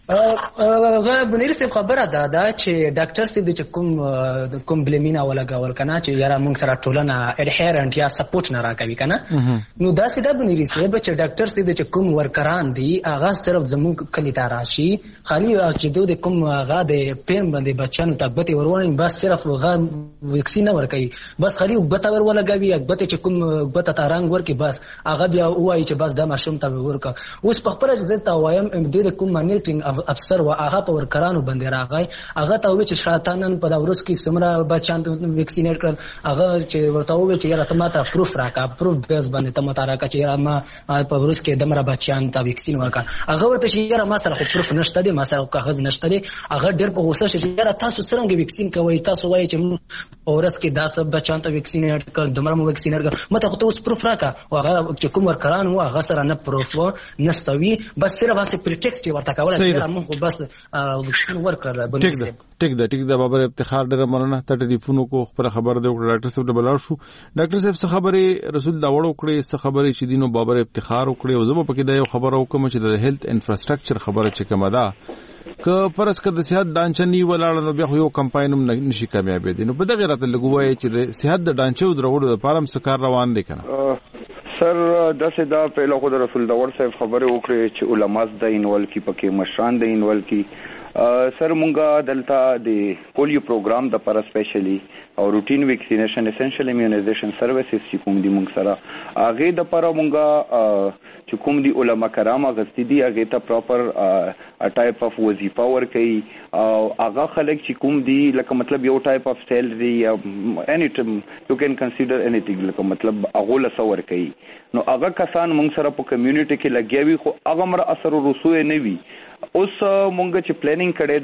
غ بنيري صاحب خبره ده دا چې ډاکټر صاحب چې کوم کوم بلیمینا ولګول کنه چې یاره موږ سره ټولنه اډهرنت یا سپورټ نه راکوي کنه نو دا سیده بنيري صاحب چې ډاکټر صاحب چې کوم ورکران دي هغه صرف زموږ کلی ته راشي خالي چې د کوم هغه د پین باندې بچانو تګبته ورونه بس صرف هغه ویکسین ورکوي بس خالي وګته ور ولګوي وګته چې کوم وګته تارنګ ورکي بس هغه بیا وایي چې بس دا ماشوم ته ورکا اوس په خپل ځای ته وایم د کوم مانیټینګ افسر و هغه په ورکرانو باندې راغی هغه ته وی چې شاتانن په داورس کې سمره بچان ویکسینیټ کړ هغه چې ورته وی چې یاره ته ماته پروف راکا پروف بیس باندې ته ماته راکا چې یاره ما په ورس کې دمره بچان ته ویکسین ورکا هغه ورته چې یاره ما سره خو پروف نشته دی ما سره کاغذ نشته دی هغه ډېر په غوسه شي چې یاره تاسو څنګه ویکسین کوي تاسو وایي چې ورس کې داسه بچان ته ویکسینیټ کړ دمره مو ویکسینیټ کړ ماته خو ته اوس پروف راکا هغه چې کوم ورکران و هغه سره نه پروف نه سوي بس صرف واسه پریټکسټ ورته کوله چې موږ بس وکسین ورکړل بنيسه ټیک ده ټیک ده بابا افتخار ډېر مننه ته ټلیفون کو خبر خبر دی ډاکټر صاحب د بلار شو ډاکټر صاحب څه خبره رسول دا وړو کړې څه خبره چې دینو بابا افتخار وکړي او زما پکې دا یو خبره وکم چې د هیلث انفراستراکچر خبره چې کومه ده ک پرس ک د صحت ډانچه نی ولاړ نو بیا یو کمپاین هم نشي کامیابې دي نو په دغه راته لګوي چې د صحت د ډانچه درولو لپاره هم سکار روان دي کنه سر داسې دا پهله خو د رسول داور صاحب خبره وکړي چې علما د انوال کی پکې مشران د انوال کی سر مونږه دلته د پولیو پروګرام د پر اسپیشلی او روټین ویکسینیشن اسنشل ایمیونایزیشن سرویسز چې کوم دي مونږ سره هغه د پر مونږه چې کوم دي علما کرام غستی دي هغه ته پراپر ا ټایپ اف وظیفه ور کوي او هغه خلک چې کوم دي لکه مطلب یو ټایپ اف سیلری یا اني یو کین کنسیډر انیثینګ لکه مطلب هغه له ور کوي نو هغه کسان مونږ سره په کمیونټي کې لګیوي خو هغه مر اثر رسوي نه وي اوس مونږ چې پلانینګ کړی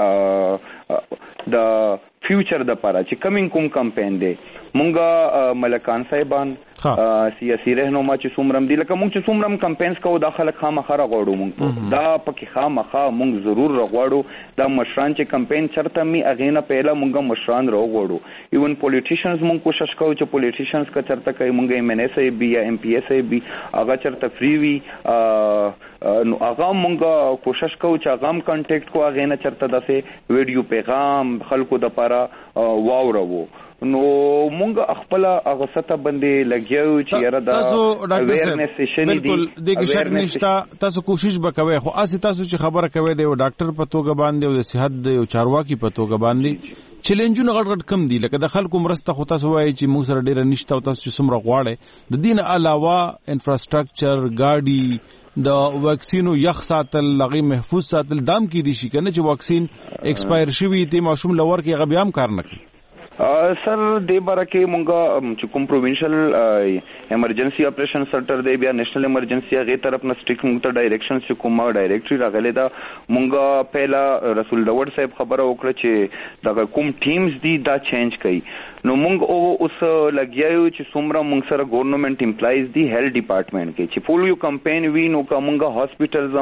دی د فیوچر د پاره چې کمینګ کوم کمپاین دی مونږه ملکان صاحبان سیاسي رهنما چې څومره دي لکه مونږ چې څومره کمپاینز کوو دا خلک خامخا راغواړو مونږ دا پکې خامخا مونږ ضرور راغواړو دا مشران چې کمپاین چرته می اغینه پهلا مونږه مشران راغواړو ایون پولیټیشنز مونږ کوشش کوو چې پولیټیشنز کا چرته کوي مونږه ایم ان ایس ای بي یا ایم پی ایس ای بي هغه چرته فری وي نو هغه مونږه کوشش کوو چې هغه هم کانټیکټ کو هغه نه چرته داسې ویډیو پیغام خلکو د لپاره واورو. نو مونږ خپل هغه سطح باندې لګیو چې یاره دا اویرنس سیشن دی بالکل د شک نشتا. تاسو کوشش وکوي خو اسی تاسو چې خبره کوي د ډاکټر په توګه باندې او د صحت د چارواکي په توګه باندې چیلنجونه غټ غټ کم دي لکه د خلکو مرسته خو تاسو وایي چې موږ سره ډیره نشته او تاسو څومره غواړئ د دین علاوه انفراستراکچر ګاډي د واکسینو یخ ساتل لغی محفوظ ساتل دام کې دي شي کنه چې واکسین ایکسپایر شوی ته ماشوم لور کې غبي هم کار نه کوي. سر د بارکه مونږه چې کوم پرووینشل ایمرجنسي اپریشن سنټر دی بیا نېشنل ایمرجنسي هغه طرف نه سټریک مونږ ته ډایریکشن چې کومه ډایریکټري راغله دا مونږه پهلا رسول داوود صاحب خبره وکړه چې دا کوم ټیمز دي دا چینج کړي. نو مونږ او اوس لګیاو چې څومره مونږ سره ګورنمنت امپلایز دي هیلث ډپارټمنټ کې چې پولیو کمپین وی نو کومه هاسپټلز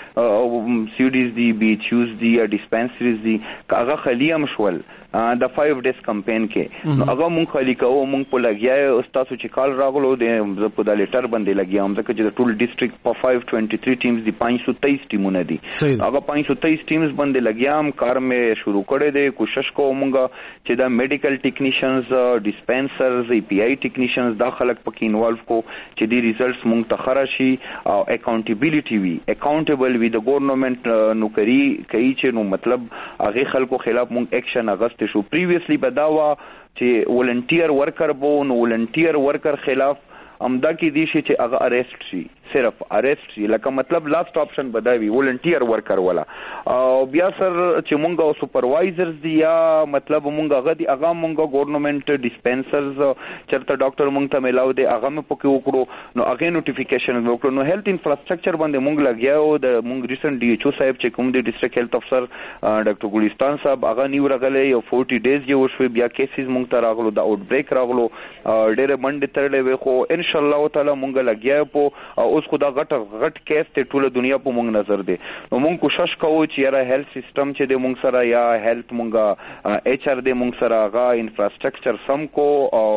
هم سیډیز دي بي ایچ یوز دي یا ډسپنسریز دي کاغه خلی هم شول د فایو ډیز کمپین کې. نو هغه مونږ خلی کوو مونږ په لګیاو استادو چې کال راغلو د په د لیټر باندې لګیاو ځکه چې د ټول ډیسټریکټ په فایو ټوئنټي تھری ټیمز دي پانچ سو تیئیس ټیمونه دي هغه پانچ سو تیئیس ټیمز باندې لګیام کار مې شروع کړی دی. کوشش کوو مونږ چې دا میډیکل ټیکنیشنز ډسپنسرز ای پی آی ټیکنیشنز دا خلک پکې انوالو کو چې دی ریزلټس مونږ ته خراشي او accountability وي اکاونټیبل وي د ګورنمنت نوکری کوي چې نو مطلب هغه خلکو خلاف مونږ اکشن اغست شو. پریویسلی بداوا چې ولنټیر ورکر بو نو ولنټیر ورکر خلاف امدا کې دي چې هغه اریسټ شي صرف اریسټ شي لکه مطلب لاست اپشن بداوي ولنټیر ورکر ولا او بیا سر چې مونږه سپروایزرز دي یا مطلب مونږه غدي هغه مونږه ګورنمنت ډسپنسرز چرته ډاکټر مونږ ته ملاو دي هغه مې پکې وکړو نو هغه نوټیفیکیشن وکړو. نو هیلث انفراستراکچر باندې مونږ لګیاو د مونږ ریسنت ډي ایچ او صاحب چې کوم دی ډسټریکټ هیلث افسر ډاکټر ګلستان صاحب هغه نیو راغلی یو فورټي ډیز یو شوي بیا کیسز مونږ ته راغلو دا آوټ بریک راغلو ډېر منډه ترلې وي خو ان شاء الله تعالی مونږ لګیاو په اوس خدا غټ غټ کیس ته ټول دنیا په مونږ نظر دی. نو مونږ کوشش کوو چې یاره هیلث سیستم چې د مونږ سره یا هیلث مونږه ایچ ار د مونږ سره هغه انفراستراکچر سم کو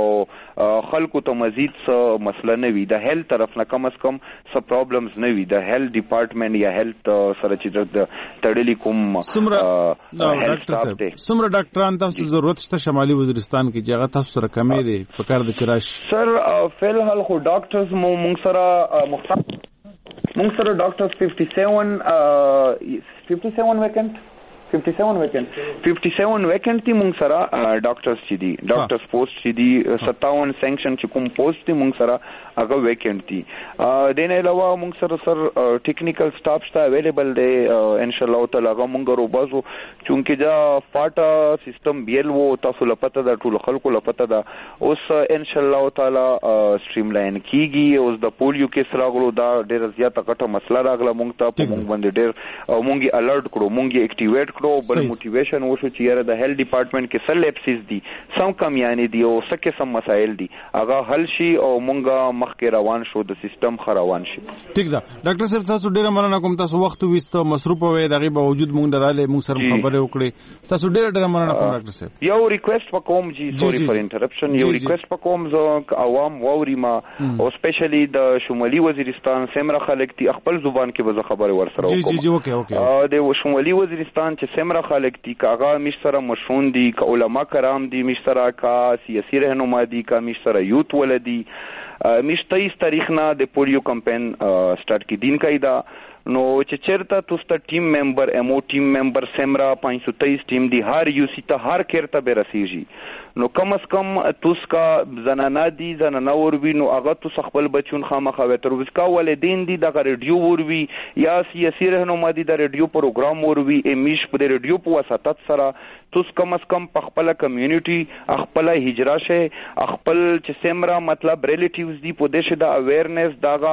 او خلکو ته مزید څه مسله نه وي د هیلث طرف نه کم از کم څه پرابلمز نه وي د هیلث ډپارټمنټ یا هیلث سره چې د تړلې کوم سمره ډاکټر سمره ډاکټران تاسو ضرورت شته شمالي وزیرستان کې چې هغه تاسو سره کمې دي په کار د چراش سر فل حال خو ډاکټرز مو مونږ سره مختلف مونږ سره ډاکټرز ففټي سیون ففټي سیون ویکنټ ففټي سیون ویکنټ ففټي سیون ویکنټ دي مونږ سره ډاکټرز چې دي ډاکټرز پوسټ چې دي ستاون سینکشن چې کوم پوسټ دي مونږ سره هغه ویکنټ دي. د نه علاوه مونږ سره سر ټیکنیکل سټاف شته اویلیبل دی ان شاء الله تعالی هغه مونږ روبازو چونکه دا فاټا سیستم بیل وو تاسو لپاره دا ټول خلکو لپاره دا اوس ان شاء الله تعالی سټریم لاین کیږي. اوس د پولیو کې سراغلو دا ډېر زیاته غټه مسله راغله مونږ ته په مونږ باندې ډېر مونږه الرټ کړو مونږه اکټیویټ کړو بل موټیویشن وشو چې یاره د هیلث ډپارټمنټ کې سل لیپسز دي سم کمیانې دي او سکه سم مسایل دي هغه حل شي او مونږه مخکې روان شو د سیستم خروان شي. ٹھیک ده ډاکټر صاحب تاسو ډیره مننه کوم تاسو وخت وېستو مصروف وې دغه باوجود مونږ دراله مونږ سره خبرې وکړې تاسو ډیره ډیره مننه کوم ډاکټر صاحب. یو ریکوست وکوم جی سوري فار انټرپشن یو ریکوست وکوم زه عوام ووري ما او سپیشلی د شمالي وزیرستان سمره خلک دي خپل زبان کې به خبرې ورسره وکوم. جی جی اوکې اوکې د شمالي وزیرستان چې سمره خلک دي کاغه مش سره مشون دي ک علما کرام دي مش سره کا سیاسي رهنما دي کا مش سره یوت ولدي مش تیئیس تاریخ نه د پولیو کمپین سٹارټ کی دین قاعده نو چې چیرته تاسو ټیم ممبر امو ټیم ممبر سمرا پانچ سو تیئیس ټیم دی هر یو سی ته هر کېرته به رسیږي نو کم از کم توس کا زنانا دي زنانا وروي نو هغه تو خپل بچون خامخا وتر وسکا ولدین دي د ریډیو وروي یا سیاسي رهنما دي د ریډیو پروګرام وروي امیش په ریډیو په واسطه سره توس کم از کم په خپل کمیونټي خپل هجرا شه خپل چې سمرا مطلب ریلیټیوز دي په دشه د اویرنس داغه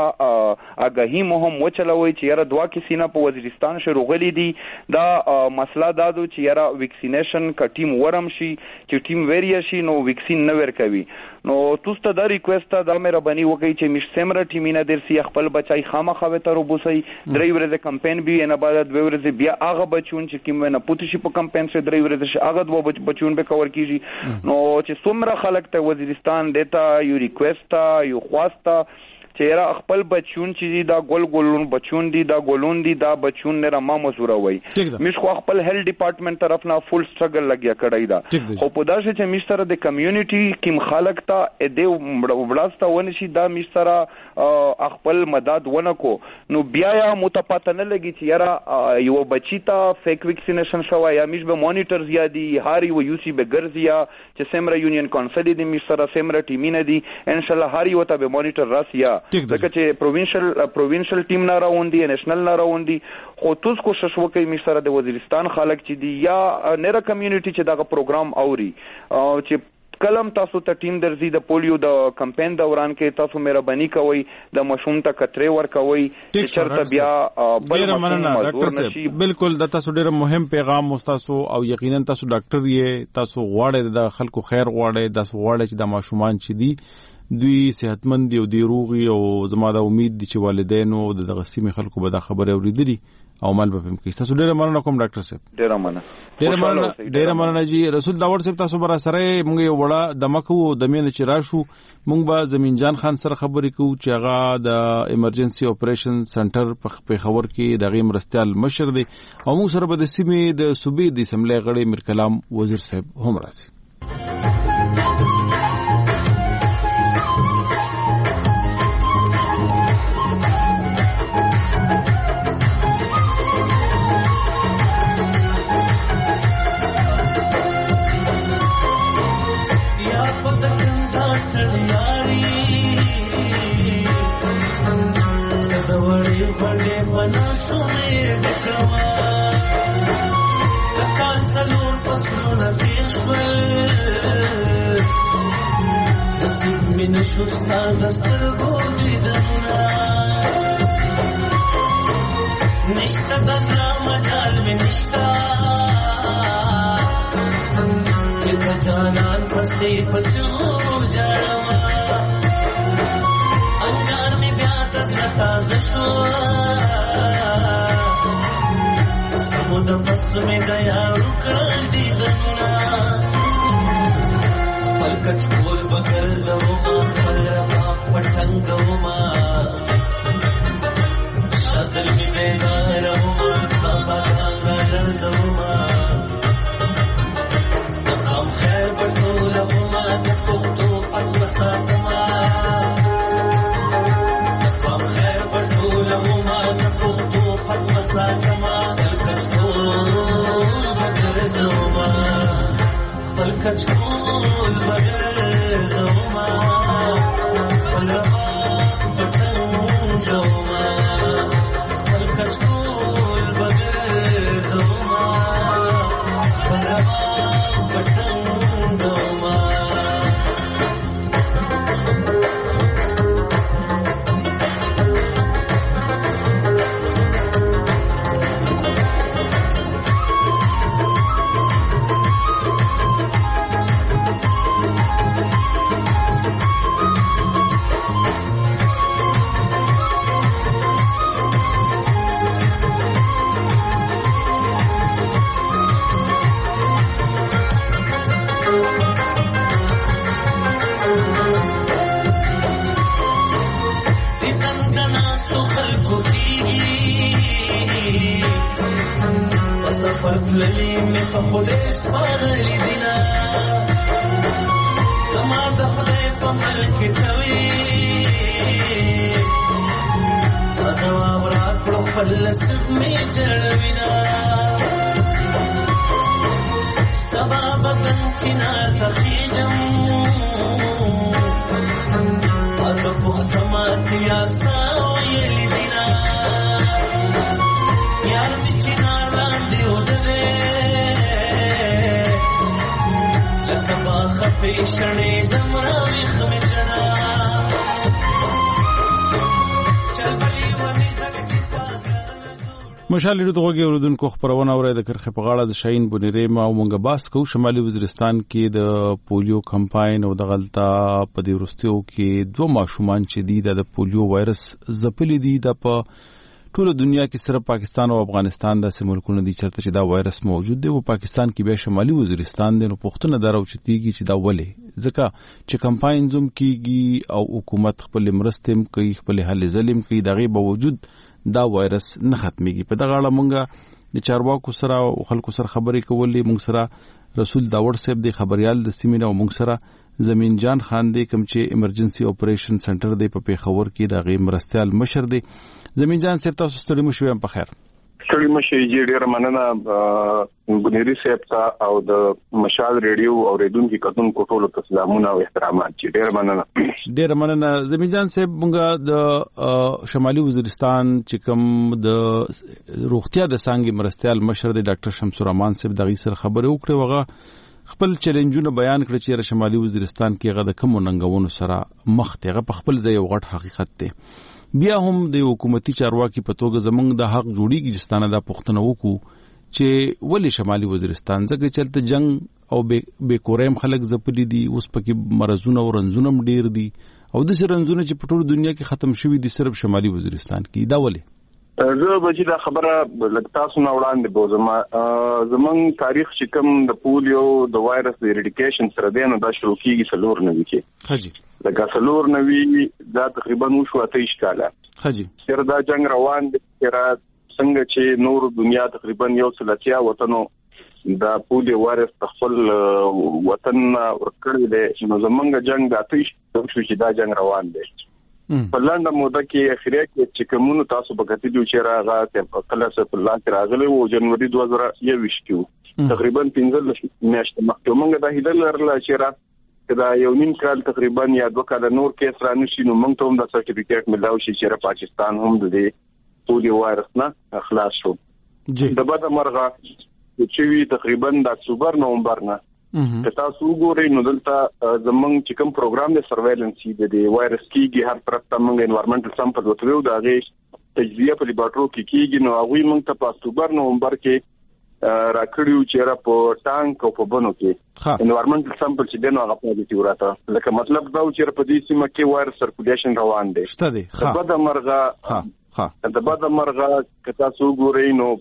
اگاهی مهم وچلوي چې یاره دوا کې سینا په وزیرستان شروغلی دي دا مسله دادو چې یاره ویکسینیشن کا ټیم ورم شي چې ټیم ویری شي نو ویکسین نه ورکوي نو توسته دا ریکوست دا مې ربانی وکي چې مش سمره ټیمینه درسي خپل بچای خامخا وته روبوسي درې ورځې کمپاین بي نه بعد دوه ورځې بیا هغه بچون چې کیم نه پوت شي په کمپاین سره درې ورځې شي هغه دوه بچون به کور کیږي نو چې څومره خلک ته وزیرستان دیتا یو ریکوست یو خواسته چې را خپل بچون چې دا ګول ګولون بچون دي دا ګولون دي دا بچون نه ما مسوره وای مش خو خپل هیلث ډپارټمنټ طرف نه فول سټرګل لګیا کړی دا خو په داسې چې مش سره د کمیونټي کیم خلک ته دې وړاسته ونشي دا مش سره خپل مدد ونکو نو بیا یا متپاتنه لګی چې یاره یو بچی ته فیک ویکسینیشن شوی یا مش به مانیټرز یا دی هاري و یو سی به ګرځیا چې سیمرا یونین کونسل دی مش سره سیمرا ټیمینه دی ان شاء الله هاري وته به مانیټر راسیا ځکه چې پروینشل پروینشل ټیم نه راوندي نېشنل نه راوندي خو توس کوشش وکړي مش سره د وزیرستان خلک چې دی یا نره کمیونټي چې دا پروګرام اوري چې کلم تاسو ته ټیم درځي د پولیو د کمپاین دوران کې تاسو مهرباني کوئ د مشوم ته کترې ور کوئ چې چرته بیا بل مننه ډاکټر صاحب بالکل د تاسو ډیر مهم پیغام مستاسو او یقینا تاسو ډاکټر یې تاسو غواړئ د خلکو خیر غواړئ تاسو غواړئ چې د ماشومان چې دي دوی صحتمند دي او دی روغي او زما د امید دي چې والدینو د دغه سیمې خلکو به دا خبره اوریدلي او مال به هم کې تاسو ډیر مننه کوم ډاکټر صاحب ډیر مننه ډیر مننه ډیر مننه جی رسول داور صاحب تاسو برا سره موږ یو وړه دمکو د مين چې راشو موږ به زمين جان خان سره خبرې کوو چې هغه د ایمرجنسي اپریشن سنټر په خبر کې د غیم رستال مشر دی او موږ سره به د سیمې د صوبې د اسمبلی غړي میر کلام وزیر صاحب هم راځي شوستا دستر گودی دمنا نشتا دزرا مجال میں نشتا چکا جانان پسی پچو جارما انگار میں بیا دزرا تازشو سمود فصل میں گیا رکڑ دی دمنا پلکچ بول بگر زوما پلرپا پٹھنگوما شادر می بیداروما بابا آنگا لرزوما نقام خیر بطولوما تکوختو پنوساتما نقام خیر بطولوما تکوختو پنوساتما پلکچ بول بگر زوما پلکچ بول بگر زوما پلرپا پٹھنگوما پلکچ بول بگر زوما پلرپا پٹھنگوما فضللی میں خودے سپارلی دینا زما د خدای په ملک توی ازوا ورات په فلسف می جړوینا سبا بدن چنا سخیجم پد په تماتیا سویلی دینا یار می چنا پیشنے زمراوی خمجنا چل بلی ونی زګیتا مشال لري دغه اوردونکو خبرونه اوري د کرخه په غاړه د شاهین بنيري ما مونږه باس کو شمالي وزیرستان کې د پولیو کمپاین او د غلطه په دی ورستیو کې دوه ماشومان چې دي د پولیو وایرس زپلې دي د په ټول دنیا کې صرف پاکستان او افغانستان داسې ملکونه دي چرته چې دا وایرس موجود دی او پاکستان کې بیا شمالي وزیرستان دی. نو پوښتنه دا راوچتېږي چې دا ولې ځکه چې کمپاین زوم کیږي او حکومت خپل مرستې هم کوي خپل هلې ځلې هم کوي دغه باوجود دا وایرس نه ختميږي. په دغه اړه مونږ د چارواکو سره او خلکو سره خبرې کولې. مونږ سره رسول داور صاحب دی خبريال د سیمې او مونږ سره زمین جان خان دی کوم چې ایمرجنسي اپریشن سنټر دی په پیښور کې د غي مرستيال مشر دی. زمین جان صاحب تاسو ستړي مو شوم په خیر. ستړي مو شي ډیر مننه بنيري صاحب ته او د مشال ریډیو او ریډونکو کتونکو ټولو ته سلامونه او احترامات. ډیر مننه ډیر مننه زمین جان صاحب. مونږ د شمالي وزیرستان چې کوم د روغتیا د څنګه مرستيال مشر دی ډاکټر شمس الرحمن صاحب دغه سره خبرې وکړه وغه خپل چیلنجونه بیان کړ چې شمالي وزیرستان کې هغه د کوم ننګونو سره مخ ته هغه په خپل ځای یو غټ حقیقت دی. بیا هم د حکومتي چارواکي په توګه زمونږ د حق جوړیږي چې ستانه دا پښتنه وکړو چې ولې شمالي وزیرستان ځکه چلته جنگ او بے کوریم خلک زپلي دي اوس پکې مرزونه او رنزونه ډیر دي او د سرنزونه چې په ټول دنیا کې ختم شوي دي صرف شمالي وزیرستان کې. دا ولې زه به چې دا خبره لکتاسو نه وړاندې بوزم. زمونږ تاریخ چې کوم د پولیو د وایرس د ایریډیکیشن سره دی نو دا شروع کیږي څلور نوي کې حاجی لکه څلور نوي دا تقریبا وشو اته کاله حاجی سره دا جنگ روان دی سره څنګه چې نور دنیا تقریبا یو سلاتیا وطنو دا پولیو وایرس خپل وطن ورکړی دی نو زمونږ جنگ د اته شو چې دا جنگ روان دی. په لاندې موده کې اخیری کې چې کومو تاسو په کتي چې راغله په کلاس په لاندې راغله او جنوري دوه زره یوویشت کې تقریبا پنځه میاشتې مخکې موږ د هیله لرله چې را دا یو نیم کال تقریبا یا دوه کال نور کې سره نشي نو موږ ته هم د سرټیفیکیټ ملاوي چې پاکستان هم د دې پولیو وایرس نه خلاص شو. د بعد مرغه چې وی تقریبا د اکتوبر نومبر نه که تاسو وګورئ نو دلته زمونږ چې کوم پروګرام د سرویلنس د وایرس کېږي هر طرف ته موږ انوایرنمنټل سامپل وتلو دا غي تجزیه په لیبارټوري کې کېږي نو هغه موږ ته په اکتوبر نومبر کې راکړیو چې را په ټانک او په بنو کې انوایرنمنټل سامپل چې دنه هغه پوزټیو راته لکه مطلب دا چې په دې سیمه کې وایرس سرکولیشن روان دی. شته دی ها د مرغه ها ها د بعد مرغه که تاسو وګورئ نو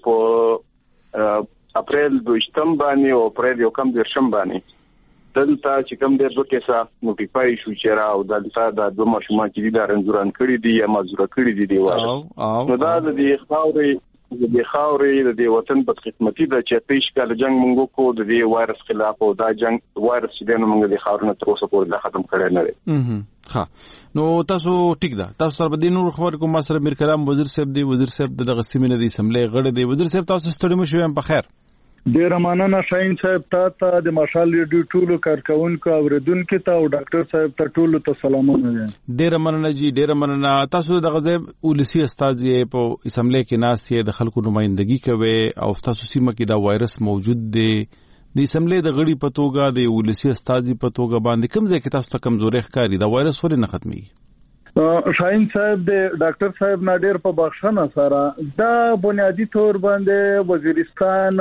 په اپریل دوشتم باندې او اپریل یو کم درشم باندې دلته چې کوم د دوه کیسه نوټیفای شو چې را او دلته د دوه ماشومان چې د رنځوران کړی دي یا مزور کړی دي دی وایي نو دا د دې خاورې د دې خاورې د دې وطن په خدمتي د چتیش کال جنگ مونږ کو د دې وایرس خلاف او دا جنگ وایرس چې د مونږ د خاورونو تر اوسه پورې لا ختم کړی نه دی. ها نو تاسو ټیک ده تاسو سره د نور خبر کوم ما سره میر کلام وزیر صاحب دی وزیر صاحب دغه سیمینه دی سملې غړ دی وزیر صاحب تاسو ستړي مو شوم په خیر. ډیر مننه شاهین صاحب ته د مشال ریډیو ټولو کارکونکو اوریدونکو ته او ډاکټر صاحب ته ټولو ته سلامونه. ډیر مننه جی ډیر مننه. تاسو د غزب ولسی استاد یې په اسمبلی کې ناس یې د خلکو نمائندګي کوي او تاسو سیمه کې دا وایرس موجود دی د اسمبلی د غړي په توګه د ولسی استاد په توګه باندې کوم ځای کې تاسو ته کمزوري ښکاری دا وایرس ولې نه ختمي؟ شاهین صاحب د ډاکټر صاحب نادر په بخښنه سره دا بنیادی تور باندې وزیرستان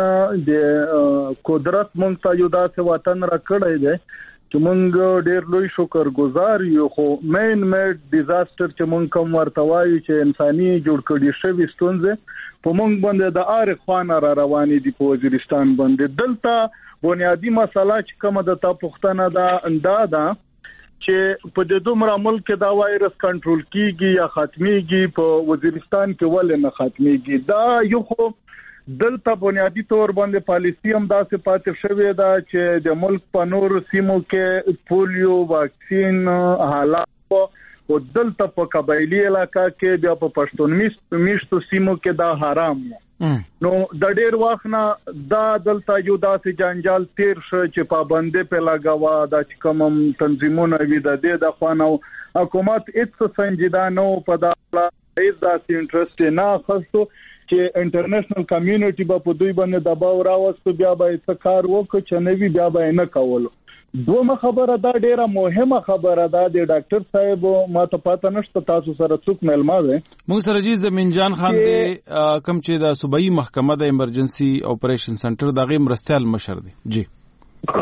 د قدرت مونږ ته یو داسې وطن راکړی دی چې مونږ ډیر لوی شکر گزار یو خو مین میډ ډیزاستر چې مونږ کوم ورته وایو چې انساني جوړ کړي شوی ستونزه په مونږ باندې د ار خوانه را روانې دي په وزیرستان باندې. دلته بنیادی مسله چې کومه د تا پښتنه دا انده چې په دې دومره ملک دا وایرس کنټرول کیږي یا ختميږي په وزیرستان کې ولې نه ختميږي. دا یو خو دلته بنیادی تور باندې پالیسی هم داسې پاتې شوې ده چې د ملک په نور سیمو کې پولیو واکسین حالات او دلته په قبایلی علاقہ کې بیا په پښتون میشتو سیمو کې دا حرام نو د ډیر وخت نه دا دلته یو داسې جنجال تیر شو چې پابندې په لګاوه د کوم تنظیمونو وی د دې د خوانو حکومت هیڅ سنجیده نو په دا هیڅ داسې انټرست نه خاصو چې انټرنیشنل کمیونټي په په دوی باندې دباو راوستو بیا به څه کار وکړي چې نوی بیا به نه کولو. دوه خبره دا ډیره مهمه خبره ده د ډاکټر صاحب ما ته پاتہ نشته تاسو سره څوک ملما ده موږ سره جی زمین جان خان دی کوم چې د صوبایي محکمه د ایمرجنسي اپریشن سنټر د غي مرستيال مشر دی جی. ها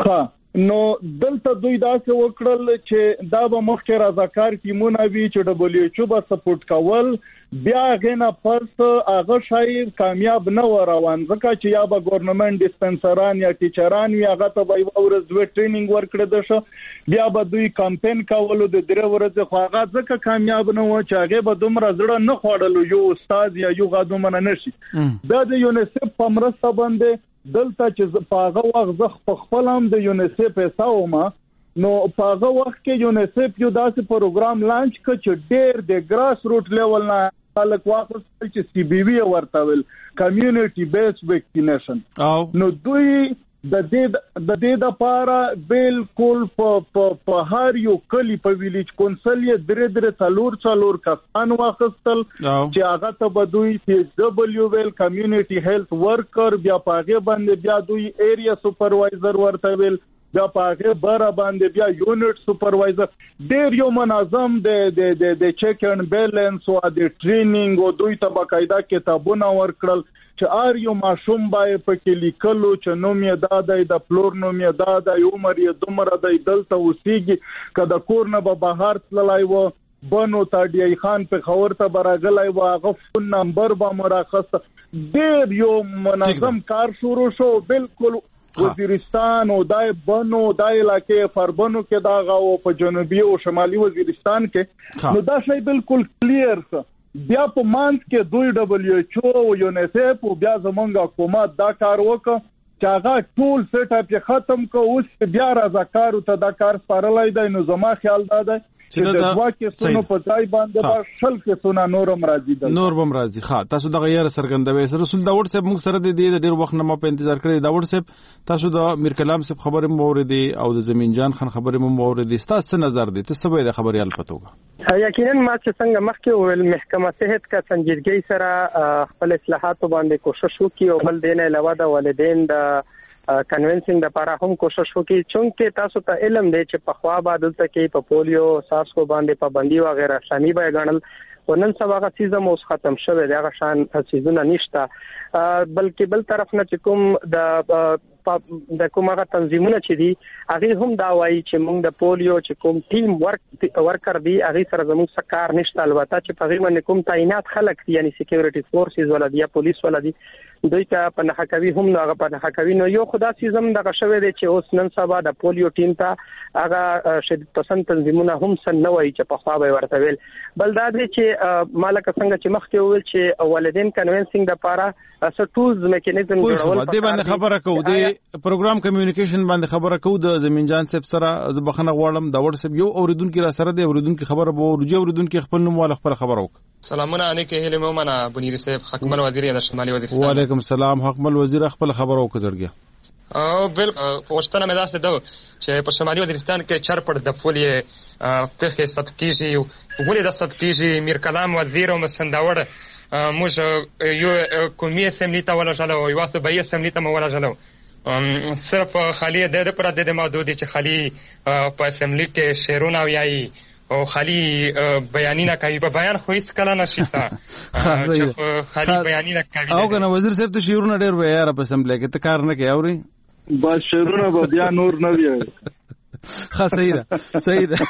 نو دلته دوی داسې وکړل چې دا به مخکې رضاکار ټیمونه وي چې ډبلیو ایچ او به سپورټ کول، بیا غنه پس هغه شاید کامیاب نه و روان، ځکه چې یا به ګورنمنت ډیسپنسران یا ټیچران وي هغه ته به یو ورځ وی ټریننګ ورکړل د شو، بیا به دوی کمپین کولو د درې ورځې، خو هغه ځکه کامیاب نه و چې هغه به دومره زړه نه خوړل یو استاد یا یو غاډومنه نشي. دا د یونیسف په مرسته باندې دلته چې په هغه وخت زه په خپل هم د یونیسف حساب ما نو په هغه وخت کې یونیسف یو داسې پروګرام لانچ کړ چې ډېر د ګراس روټ لیول نه خلک واخیستل چې سی بی وی ورته ویل کمیونټي بیس ویکسینیشن. نو دوی د دې د دې لپاره بالکل په په هر یو کلی په ویلیج کونسل یې درې درې څلور څلور کسان واخیستل چې هغه ته به دوی پی ډبلیو ویل کمیونټي هیلث ورکر، بیا په هغه باندې بیا دوی ایریا سپروایزر ورته ویل، بیا په هغه بره باندې بیا یونټ سپروایزر، ډېر یو منظم د د د چیک اینڈ بیلنس او د ټریننګ او دوی ته باقاعده کتابونه ورکړل چې ار یو ماشوم باندې په کې لیکلو چې نوم یې دا دی، د پلور نوم یې دا دی، عمر یې دومره دی، دلته اوسېږي، که د کور نه به بهر تللی و بنو تا ډی ای خان په خبر ته براغلی و هغه فون نمبر به مراخصه، ډېر یو منظم کار شروع شو. بالکل وزیرستان او دای بنو دای علاقې فربنو کې دا غو په جنوبي او شمالي وزیرستان کې، نو دا شی بالکل کلیر څه. بیا په مانس کې دوی ډبلیو ایچ او یونیسف او بیا زمونږ حکومت دا کار وکړ چې هغه ټول سیټ اپ یې ختم کړ، اوس بیا رضاکارو ته دا کار سپارلی دی. نو زما خیال دا دی چې د دوا کې سونو په ځای باندې به شل کې سونه نورم راځي د نور بم راځي. ښه تاسو د غیر سرګندوي سره رسول داوود صاحب موږ سره د دې ډیر وخت نه ما په انتظار کړی. داوود صاحب تاسو د میر کلام صاحب خبره مو اوریدي او د زمین جان خان خبره مو اوریدي، تاسو نظر دي تاسو به د خبريال پتوګه؟ یقینا ما چې څنګه مخکې ویل محکمه صحت کا سنجیدګۍ سره خپل اصلاحات باندې کوشش وکړي او بل دین علاوه د والدین د کنوینسینګ د لپاره هم کوشش وکړي، چونکې تاسو ته علم دی چې په خوا بعد ته کې په پولیو ساسکو باندې پابندي و غیره شامل به غنل، ونن سبا غا سیزم اوس ختم شوه دی، هغه شان سیزونه نشته، بلکې بل طرف نه چې کوم د د کومه تنظیمونه چې دي هغه هم دا وایي چې موږ د پولیو چې کوم ټیم ورک ورکر دی هغه سره زموږ سکار نشته، البته چې په غیر باندې کوم تعینات خلک دي یعنی سکیورټي فورسز ولا دی پولیس ولا دی دوی ته په نه کوي هم هغه په نه کوي. نو یو خدا سیزم دغه شوه دی چې اوس نن سبا د پولیو ټیم ته هغه شدید پسند تنظیمونه هم سن نه وایي چې په خوا به ورته ویل، بل دا دی چې مالک څنګه چې مخکې ویل چې والدین کنوینسینګ د لپاره څه ټولز میکانیزم جوړول دی باندې خبره کوو، د پروګرام کمیونیکیشن باندې خبره کوو د زمین جان صاحب سره. زه بخنه غواړم دا ورسب یو اوریدونکو را سره دی، اوریدونکو خبره به ورجو اوریدونکو خپل نوم ول خپل خبره وک. سلامونه علیکم هله مومنه بنیر صاحب حکمل وزیر د شمالي وزیرستان. وعلیکم السلام حکمل وزیر خپل خبره وک زړګیا. او بل پوښتنه مې داسې ده چې په شمالي وزیرستان کې چرپړ د فولې په ثبت کیږي، ولې د ثبت کیږي؟ میر کلام وزیر او مسنداوړ موږ یو کومي اسمبلی ته ولژلو او یو څه به اسمبلی ته مو ولژلو، صرف خالی د د پر د محدودي چې خالی په اسمبلی کې شعرونه وایي او خالی بیانونه کوي، په بیان خو هیڅ کله نشي تا خالی بیانونه کوي. او کنه وزیر صاحب ته شعرونه ډیر وایي یاره په اسمبلی کې ته کار نه کوي اوري بس شعرونه به بیا نور نه وایي. ها صحیح ده صحیح ده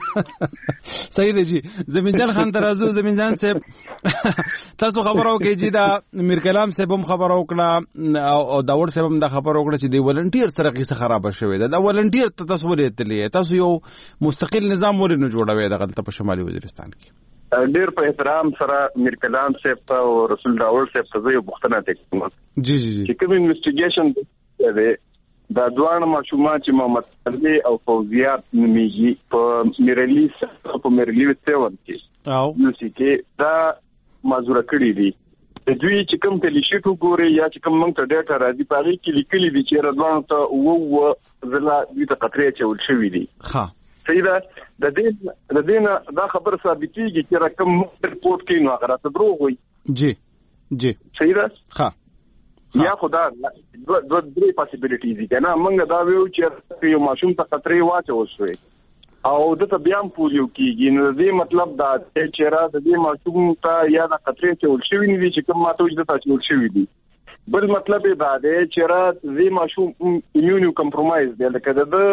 صحیح ده جی. زمین جان خان ترازو زمین جان صاحب تاسو خبرو کې جی دا میر کلام صاحب هم خبرو کړه او داوود صاحب هم دا خبرو کړه چې دی ولنټیر سره کیسه خراب شوې ده. دا ولنټیر ته تاسو ولې تللی تاسو یو مستقل نظام ورې نه جوړوي د غلطه په شمالي وزیرستان کې؟ ډیر په احترام سره میر کلام صاحب او رسول داوود صاحب ته یو بوختنه کوم جی جی جی چې کوم انویسټیګیشن دی دا دوه ماشومان چې محمد علي او فوزیات نمیږي په میرلی په میرلی وسون کې او نو چې دا مازور کړی دي د دوی چې کوم ته لیشټو ګوري یا چې کوم مونږ ته ډاټا راځي پاره کې لیکلي دي چې رضوان ته وو زلا دوی ته قطرې چول شوې دي. ها صحیح ده. د دې د دې دا خبر ثابتېږي چې رقم رپورټ کې نو هغه ته دروغ وي. جی جی صحیح ده. ها یا خدا دو دو درې possibilities دي کنه موږ دا ویو چې یو ماشوم ته قطرې واچول شوی او د ته بیا پولیو کېږي، نو دې مطلب دا چې را د دې ماشوم ته یا د قطرې چول شوی نه دي چې کوم ماته وجه ته چول شوی دي بل مطلب دا دی چې را زی ماشوم ایمیونو کمپرومایز دی لکه د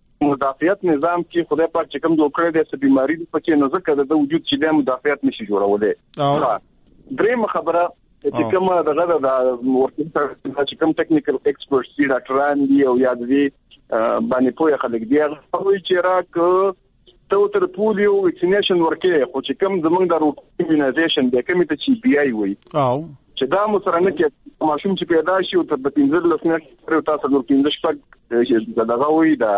مدافعت نظام کې خدای پاک چې کوم جوړ کړی دی څه بیماری د پکې نو ځکه د وجود چې د مدافعت نشي جوړولای. دریم خبره چې کوم دغه د ورته چې کوم ټیکنیکل ایکسپرټس دي ډاکټران دي او یا دي باندې پوهه خلک دی هغه چې راک ته تر پولیو ویکسینیشن ورکې خو چې کوم زمونږ د روټ ایمونایزیشن د کومې ته چې بي آی وي او چې دا مو سره نه کې ماشوم چې پیدا شي او تر پنځه لسنه پر تاسو نور پنځه شپږ دغه وي دا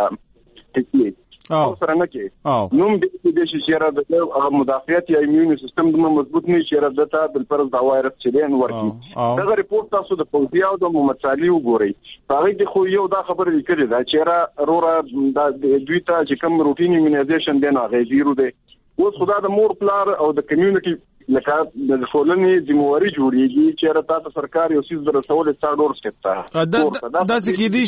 ټکی او سره نه کې نوم دې د شیره د مدافعت یا ایمیون سیستم د مضبوط نه شیره د تا بل پر د وایرس چې دین ورکی دا ریپورت تاسو د فوزیا او د محمد صالح وګورئ هغه کې خو یو دا خبره لیکلې ده چې را رورا د دوی ته چې کوم روټین ایمونایزیشن دی نه غیرو دی اوس خدا د مور پلار او د کمیونټي لکه د ټولنې ذمہواری جوړیږي چې را تاسو سرکار یو سیس درسول څار ډور سټپ تا دا څه کې دي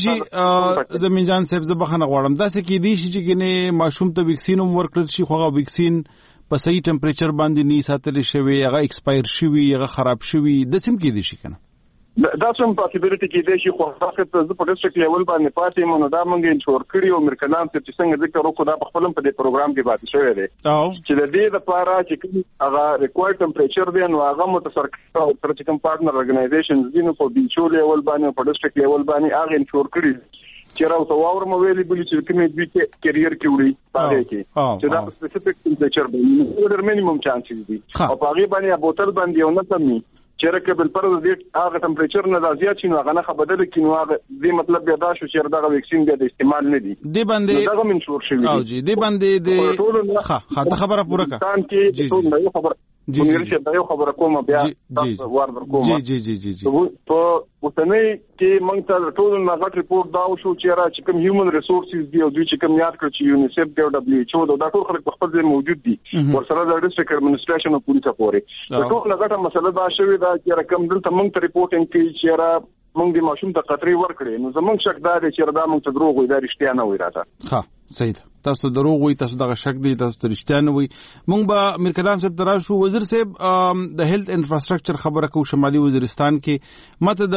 شي زمين جان صاحب زبخنه غواړم دا څه کې دي شي چې ګنې ماشوم ته ویکسین هم ورکړل شي خو هغه ویکسین په صحیح ټمپریچر باندې نه ساتل شوی هغه ایکسپایر شوی هغه خراب شوی د سم کې دي شي کنه دا څوم possibility کې دی چې خو تاسو ته په ډیسټریکټ لیول باندې پاتې مونږ دا مونږ انشور کړی او مرکلان ته چې څنګه ذکر وکړو دا په خپل په دې پروګرام کې پاتې شوی دی چې د دې لپاره چې هغه ریکوایرډ ټمپریچر دی نو هغه متصرف او تر چې کوم پارتنر ارګنایزیشنز دي نو په بینچو لیول باندې په ډیسټریکټ لیول باندې هغه انشور کړی چې راو ته واور مو ویلي بلی چې کومې دوی کې کیریئر کې وړي پاره کې چې دا سپیسیفیک ټمپریچر باندې ډېر مینیمم چانسز دي او په هغه باندې بوتل باندې یو نه کمی چې راکه بل پر دې هغه ټمپریچر نه زیات شي نو هغه نه بدل کینو هغه دې مطلب بیا دا شو چې دا ویکسین بیا د استعمال نه دي دې باندې دا منشور شوی او جی دې باندې دې ها ها خبره پوره کړه جی جی خبره جی جی دا یو خبره کومه بیا تاسو ور کومه جی جی جی جی په اوسنۍ کې موږ ته ټول نه غټ ریپورت دا شو چې را چې کوم هیومن ریسورسز دی او دوی چې کوم یاد کړ چې یونیسف دی او دبليو ایچ او دا ټول خلک په خپل ځای موجود دي ورسره د ډیسټریکټ ایڈمنسټریشن او پولیس پورې ټول نه غټه مسله دا شوې دا چې رقم دلته موږ ته ریپورټینګ کوي چې را موږ د ماشوم ته قطري ورکړي نو زمونږ شک دا دی چې دا موږ ته دروغ وي دا رښتیا نه وي راته ها صحیح تاسو دروغ وي تاسو دغه شک دی تاسو ته رښتیا نه وي موږ به میر کلام صاحب تراشو وزیر صاحب د هیلث انفراستراکچر خبره کو شمالي وزیرستان کې ماته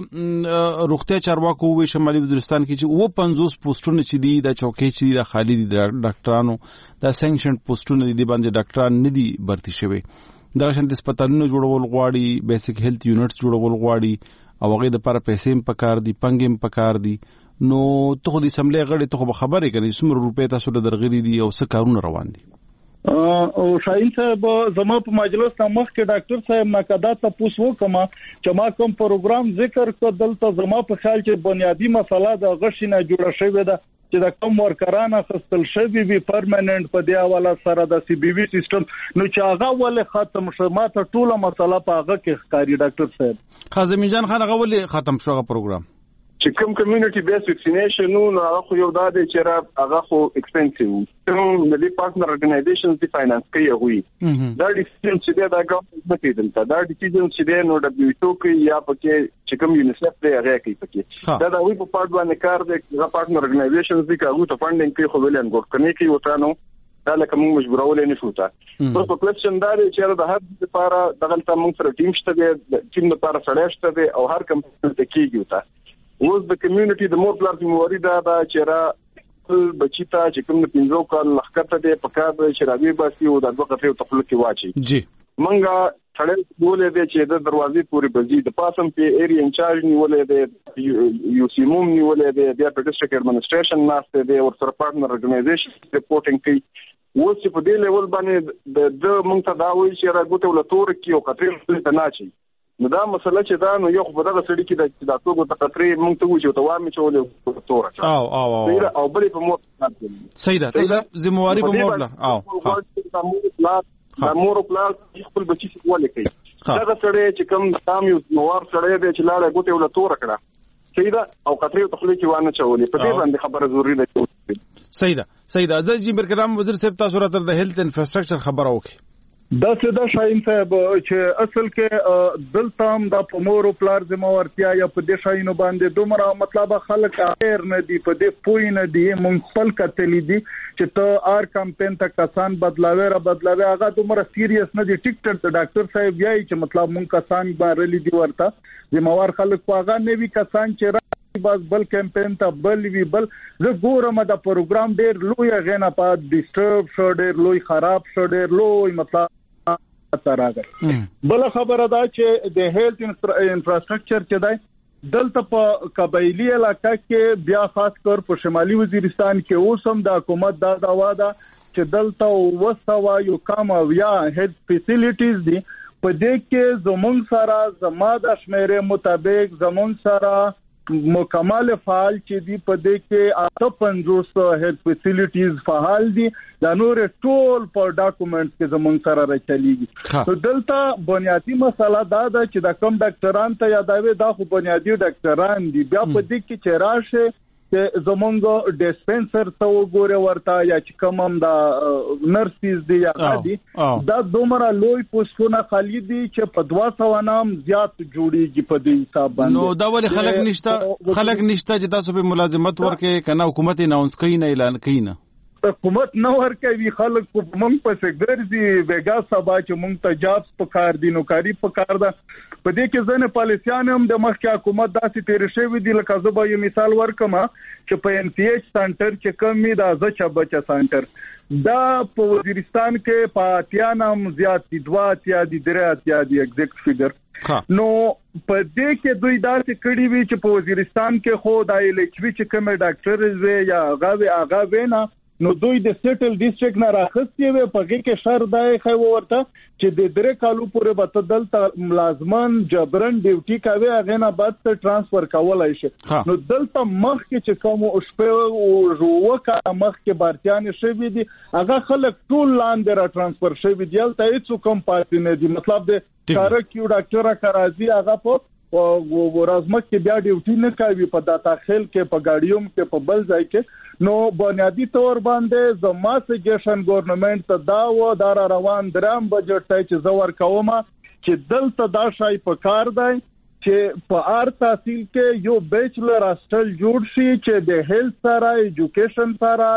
د روغتیا چارواکو وی شمالي وزیرستان کې چې و پنځوس پوسټونه چې دي د چوکۍ چې دي د خالي دي د ډاکټرانو د سانکشن پوسټونه دي باندې ډاکټران نه دي برتي شوی دا شان د هسپتالونو جوړول غواړي بیسیک هیلث یونټس جوړول غواړي او هغه د لپاره پیسې هم پکار دي پنګ هم پکار دي نو ته خو د سملې غړي ته خو خبرې کوي څومره روپې تاسو له درغلي دي او څه کارونه روان دي او شاهین صاحب زما په مجلس ته مخ کې ډاکټر صاحب ناکدا ته پوښتنه وکما چې ما کوم پروګرام ذکر کړ دلته زما په خیال چې بنیادی مسله د غشینه جوړه شوې ده چې د کوم ورکرانه خپل شوی وی پرمننت په دی حواله سره د سی بي وی سیستم نو چې هغه ولې ختم شو ما ته ټوله مسله په هغه کې ښکاری ډاکټر صاحب خازمي جان خان هغه ولې ختم شو هغه پروګرام چې کوم کمیونټي بیس ویکسینیشن نو هغه خو یو دا دی چې را هغه خو ایکسپنسیو نو د دې پارتنر ارګنایزیشنز دی فاینانس کوي هغه دا ډیسیژن چې دا ګورنمنت نه کیدل دا ډیسیژن چې دی نو دبليو ایچ او کې یا پکې چې کوم یونیسف دی هغه کوي پکې دا د وی په پارت باندې کار دی دا پارتنر ارګنایزیشنز دی هغه ته فاندینګ کوي خو ولین ګور کني کوي وته نو دا لکه موږ مجبورول نه شو تا په کوېشن دا دی چې د هر لپاره دغلته موږ سره ټیم شته دی ټیم لپاره سره شته دی او هر کمپنی ته کیږي وته اوس د کمیونټي د مور پلار ذمہواری دا دا چې را بچی ته چې کوم پنځو کال لخته دی په کار چې راوي باسي او د دوه قطري تخلق کې واچي جی منګه ټړل بولې دی چې د دروازې پورې بزي د پاسم په ایریا انچارج نیولې دی یو سیموم نیولې دی بیا په ډیسټریکټ ایڈمنسټریشن ناشته دی او سره پارتنر ارګنایزیشن ریپورټینګ کوي اوس په دې لیول باندې د د مونږ ته دا وایي چې راغوته ولتور کې او قطري ته ناچي نو دا مسله چې دا نو یو خو دغه سړی کې د تاسو په قطري مونږ ته وځو ته وامه چولې تور او او او او بلې په مور صحیح ده تاسو ذمہواری په مور لا او دا مور پلان خپل بچی څخه ولې کوي دا سړی چې کوم تام یو نوار سړی دی چې لاړه غوته ولتور کړه صحیح ده او قطري تخلي کې وانه چولې په دې باندې خبره ضروری ده صحیح ده صحیح ده ځکه چې برکرام وزیر صاحب تاسو راته د هیلث انفراستراکچر خبره وکړي دا څه د شاین صاحب چې اصل کې دلته هم د پمورو پلار ذمہورتیا یا په دې شاینو باندې دومره مطلب خلک اخر نه دی په دې پوی نه دی مونږ خپل کتلې دي چې ته آر کمپین ته کسان بدلاوي را بدلاوي هغه دومره سیریس نه دی ټیکټر ته ډاکټر صاحب یای چې مطلب مونږ کسان باندې دی ورته ذمہوار خلک واغه نه وی کسان چې بس بل کمپین ته بل وی بل زه ګورم دا پروګرام ډېر لوی غنه په ډیسټرب شو ډېر لوی خراب شو ډېر لوی مطلب تراغه بل خبره دا چې د هیلث انفراستراکچر چې دی دلته په قبایلی علاقہ کې بیا خاص کر په شمالي وزیرستان کې اوسم د حکومت دا داوا ده چې دلته وسوا یو کم او یا هیلث فیسیلیټیز دي په دې کې زمونږ سره زما د شمیرې مطابق زمونږ سره مکمل فعال چې دی په دې کې اته پنځوس هیلث فیسیلیټیز فعال دي دا نور ټول په ډاکومنټ کې زمونږ سره راچليږي نو دلته بنیادی مسله دا ده چې د کم ډاکټران ته یادوي دا خو بنیادی ډاکټران دي بیا په دې کې چې راشه چې زمونږ ډیسپنسر ته وګوره ورته یا چې کوم هم د نرسز دي یا دي دا دومره لوی پوسټونه خالی دي چې په دوه سوه نام زیات جوړیږي په دې حساب باندې نو دا ولې خلک نشته خلک نشته چې تاسو په ملازمت ورکې کنه حکومت اناونس کوي نه اعلان کوي نه حکومت نو ورکوي خلک په مونږ په ګرځي وګا سبا چې مونږ ته جابس په کار دي نوکاری په کار ده په دې کې ځنه پالیسیان هم د مخکې حکومت داسې تیر شوی دي لکه زه به یو مثال ورکم چې په ان سی ایچ سنټر چې کمی د ازچا بچا سنټر دا په وزیرستان کې په اتیا نام زیات دي دوا اتیا دي درې اتیا دي ایگزیکټ فیګر نو په دې کې دوی داسې کړي وي چې په وزیرستان کې خو د الچوي چې کوم ډاکټر وي یا هغه هغه وینا نو دوی د سټل ډیسټریکټ نه راخستي وي په کې شر دای خو ورته چې د درې کالو پورې به دلته ملازمان جبرن ډیوټي کوي هغه نه بعد ته ترانسفر کولای شي نو دلته مخ کې چې کوم او شپه او وکا مخ کې بارتيان شوی دي هغه خلک ټول لاندې را ترانسفر شوی دي تل هیڅ کوم پاتې نه دي مطلب د کار کیو ډاکټر کرازي هغه په او ورازمک کې بیا ډیوټي نه کوي په داتا خیل کې په ګاډیوم کې په بل ځای کې نو بنیادی تور باندې زما سجیشن ګورنمنت ته دا و دا روان درام بجټ ته چې زور کومه چې دلته دا شای په کار دی چې په آر تحصیل کې یو بیچلر هاستل جوړ شي چې د هیلث سره ایجوکیشن سره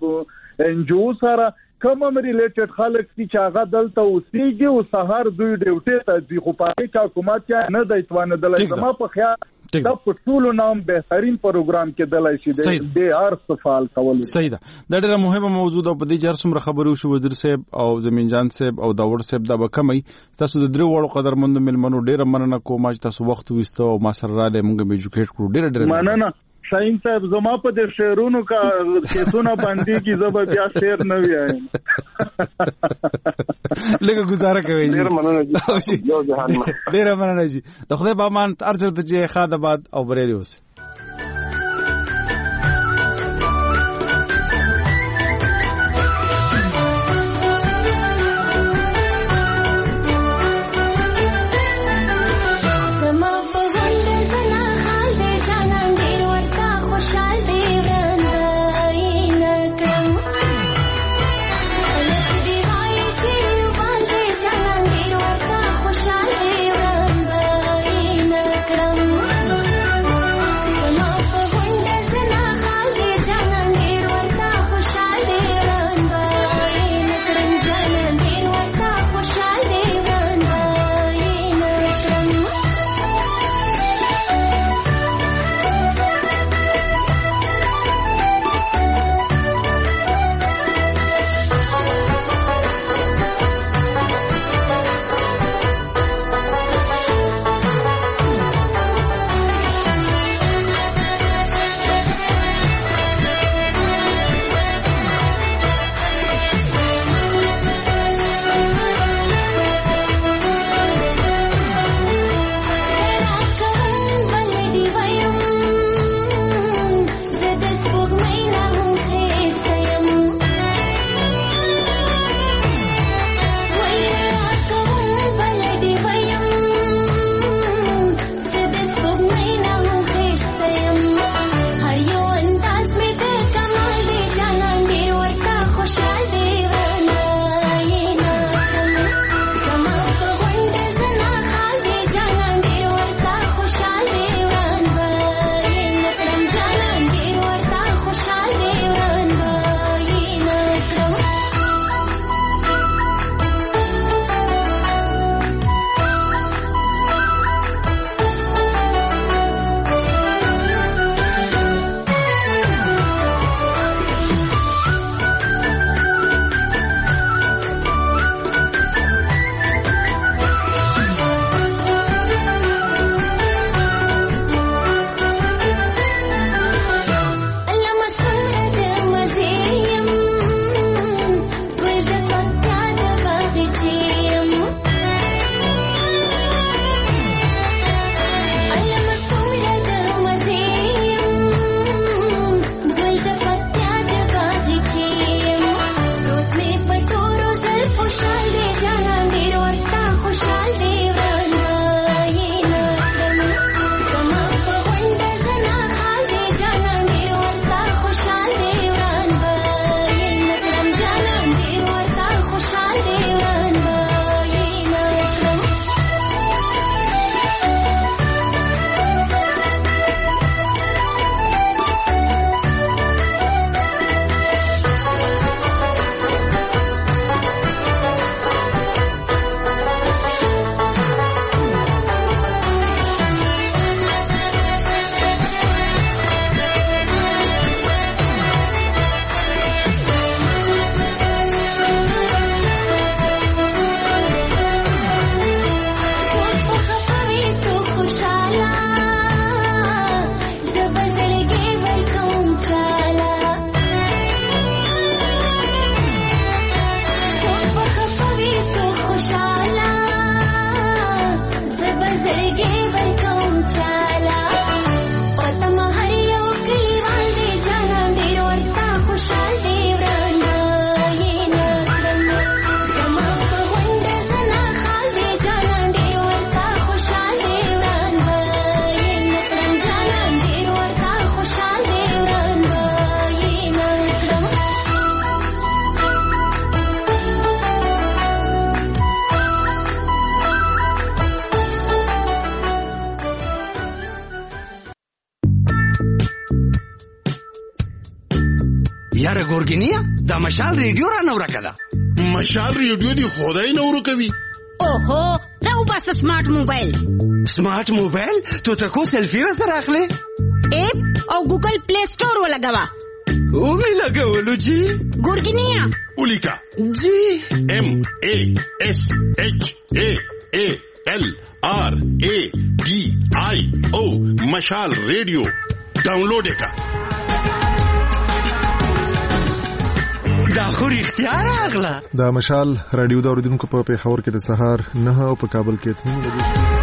د انجو سره کوم هم ریلیټډ خلک چې هغه دلته اوسېږي او سهار دوی ډیوټي ته ځي خو په کې حکومت یا نه دی توانه دلته زما په خیال دا په ټولو نام بهترین پروګرام کې دلای شي د آر استفال کول صحیح ده دا ډېره مهمه موضوع ده په دې جر څومره خبرو شو وزیر صاحب او زمین جان صاحب او داور صاحب دا به کمی تاسو د درو وړو قدرمند ملمنو ډېره مننه کوم چې تاسو وخت وستو او ما سره را لمږه ایجوکیټ کړو ډېره ډېره مننه شاین صاحب زما په د شعرونو کا کیسونه باندې کی زب بیا شعر نه ویایم لکه گزاره کوي ډیر مننه جی یو جهان ډیر مننه جی د خدای په امان ارزه ته چې خاطر بعد او بریلی اوسه یاره ګورګینیا دا مشال ریډیو را نو راکدا مشال ریډیو دی خدای نو ورکوي اوهو راو بس سمارټ موبایل سمارټ موبایل ته تکو سیلفي وسره اخلي اپ او ګوګل پلی سٹور ولګوا او می لګولو جی ګورګینیا اولیکا جی ام ا اس اچ ا ا L R A D I O Mashaal radio download का دا خو اختیار اغلا دا مشال رادیو دا اوریدونکو په پیښور کې د سهار نه او په کابل کې اته نیمه بجې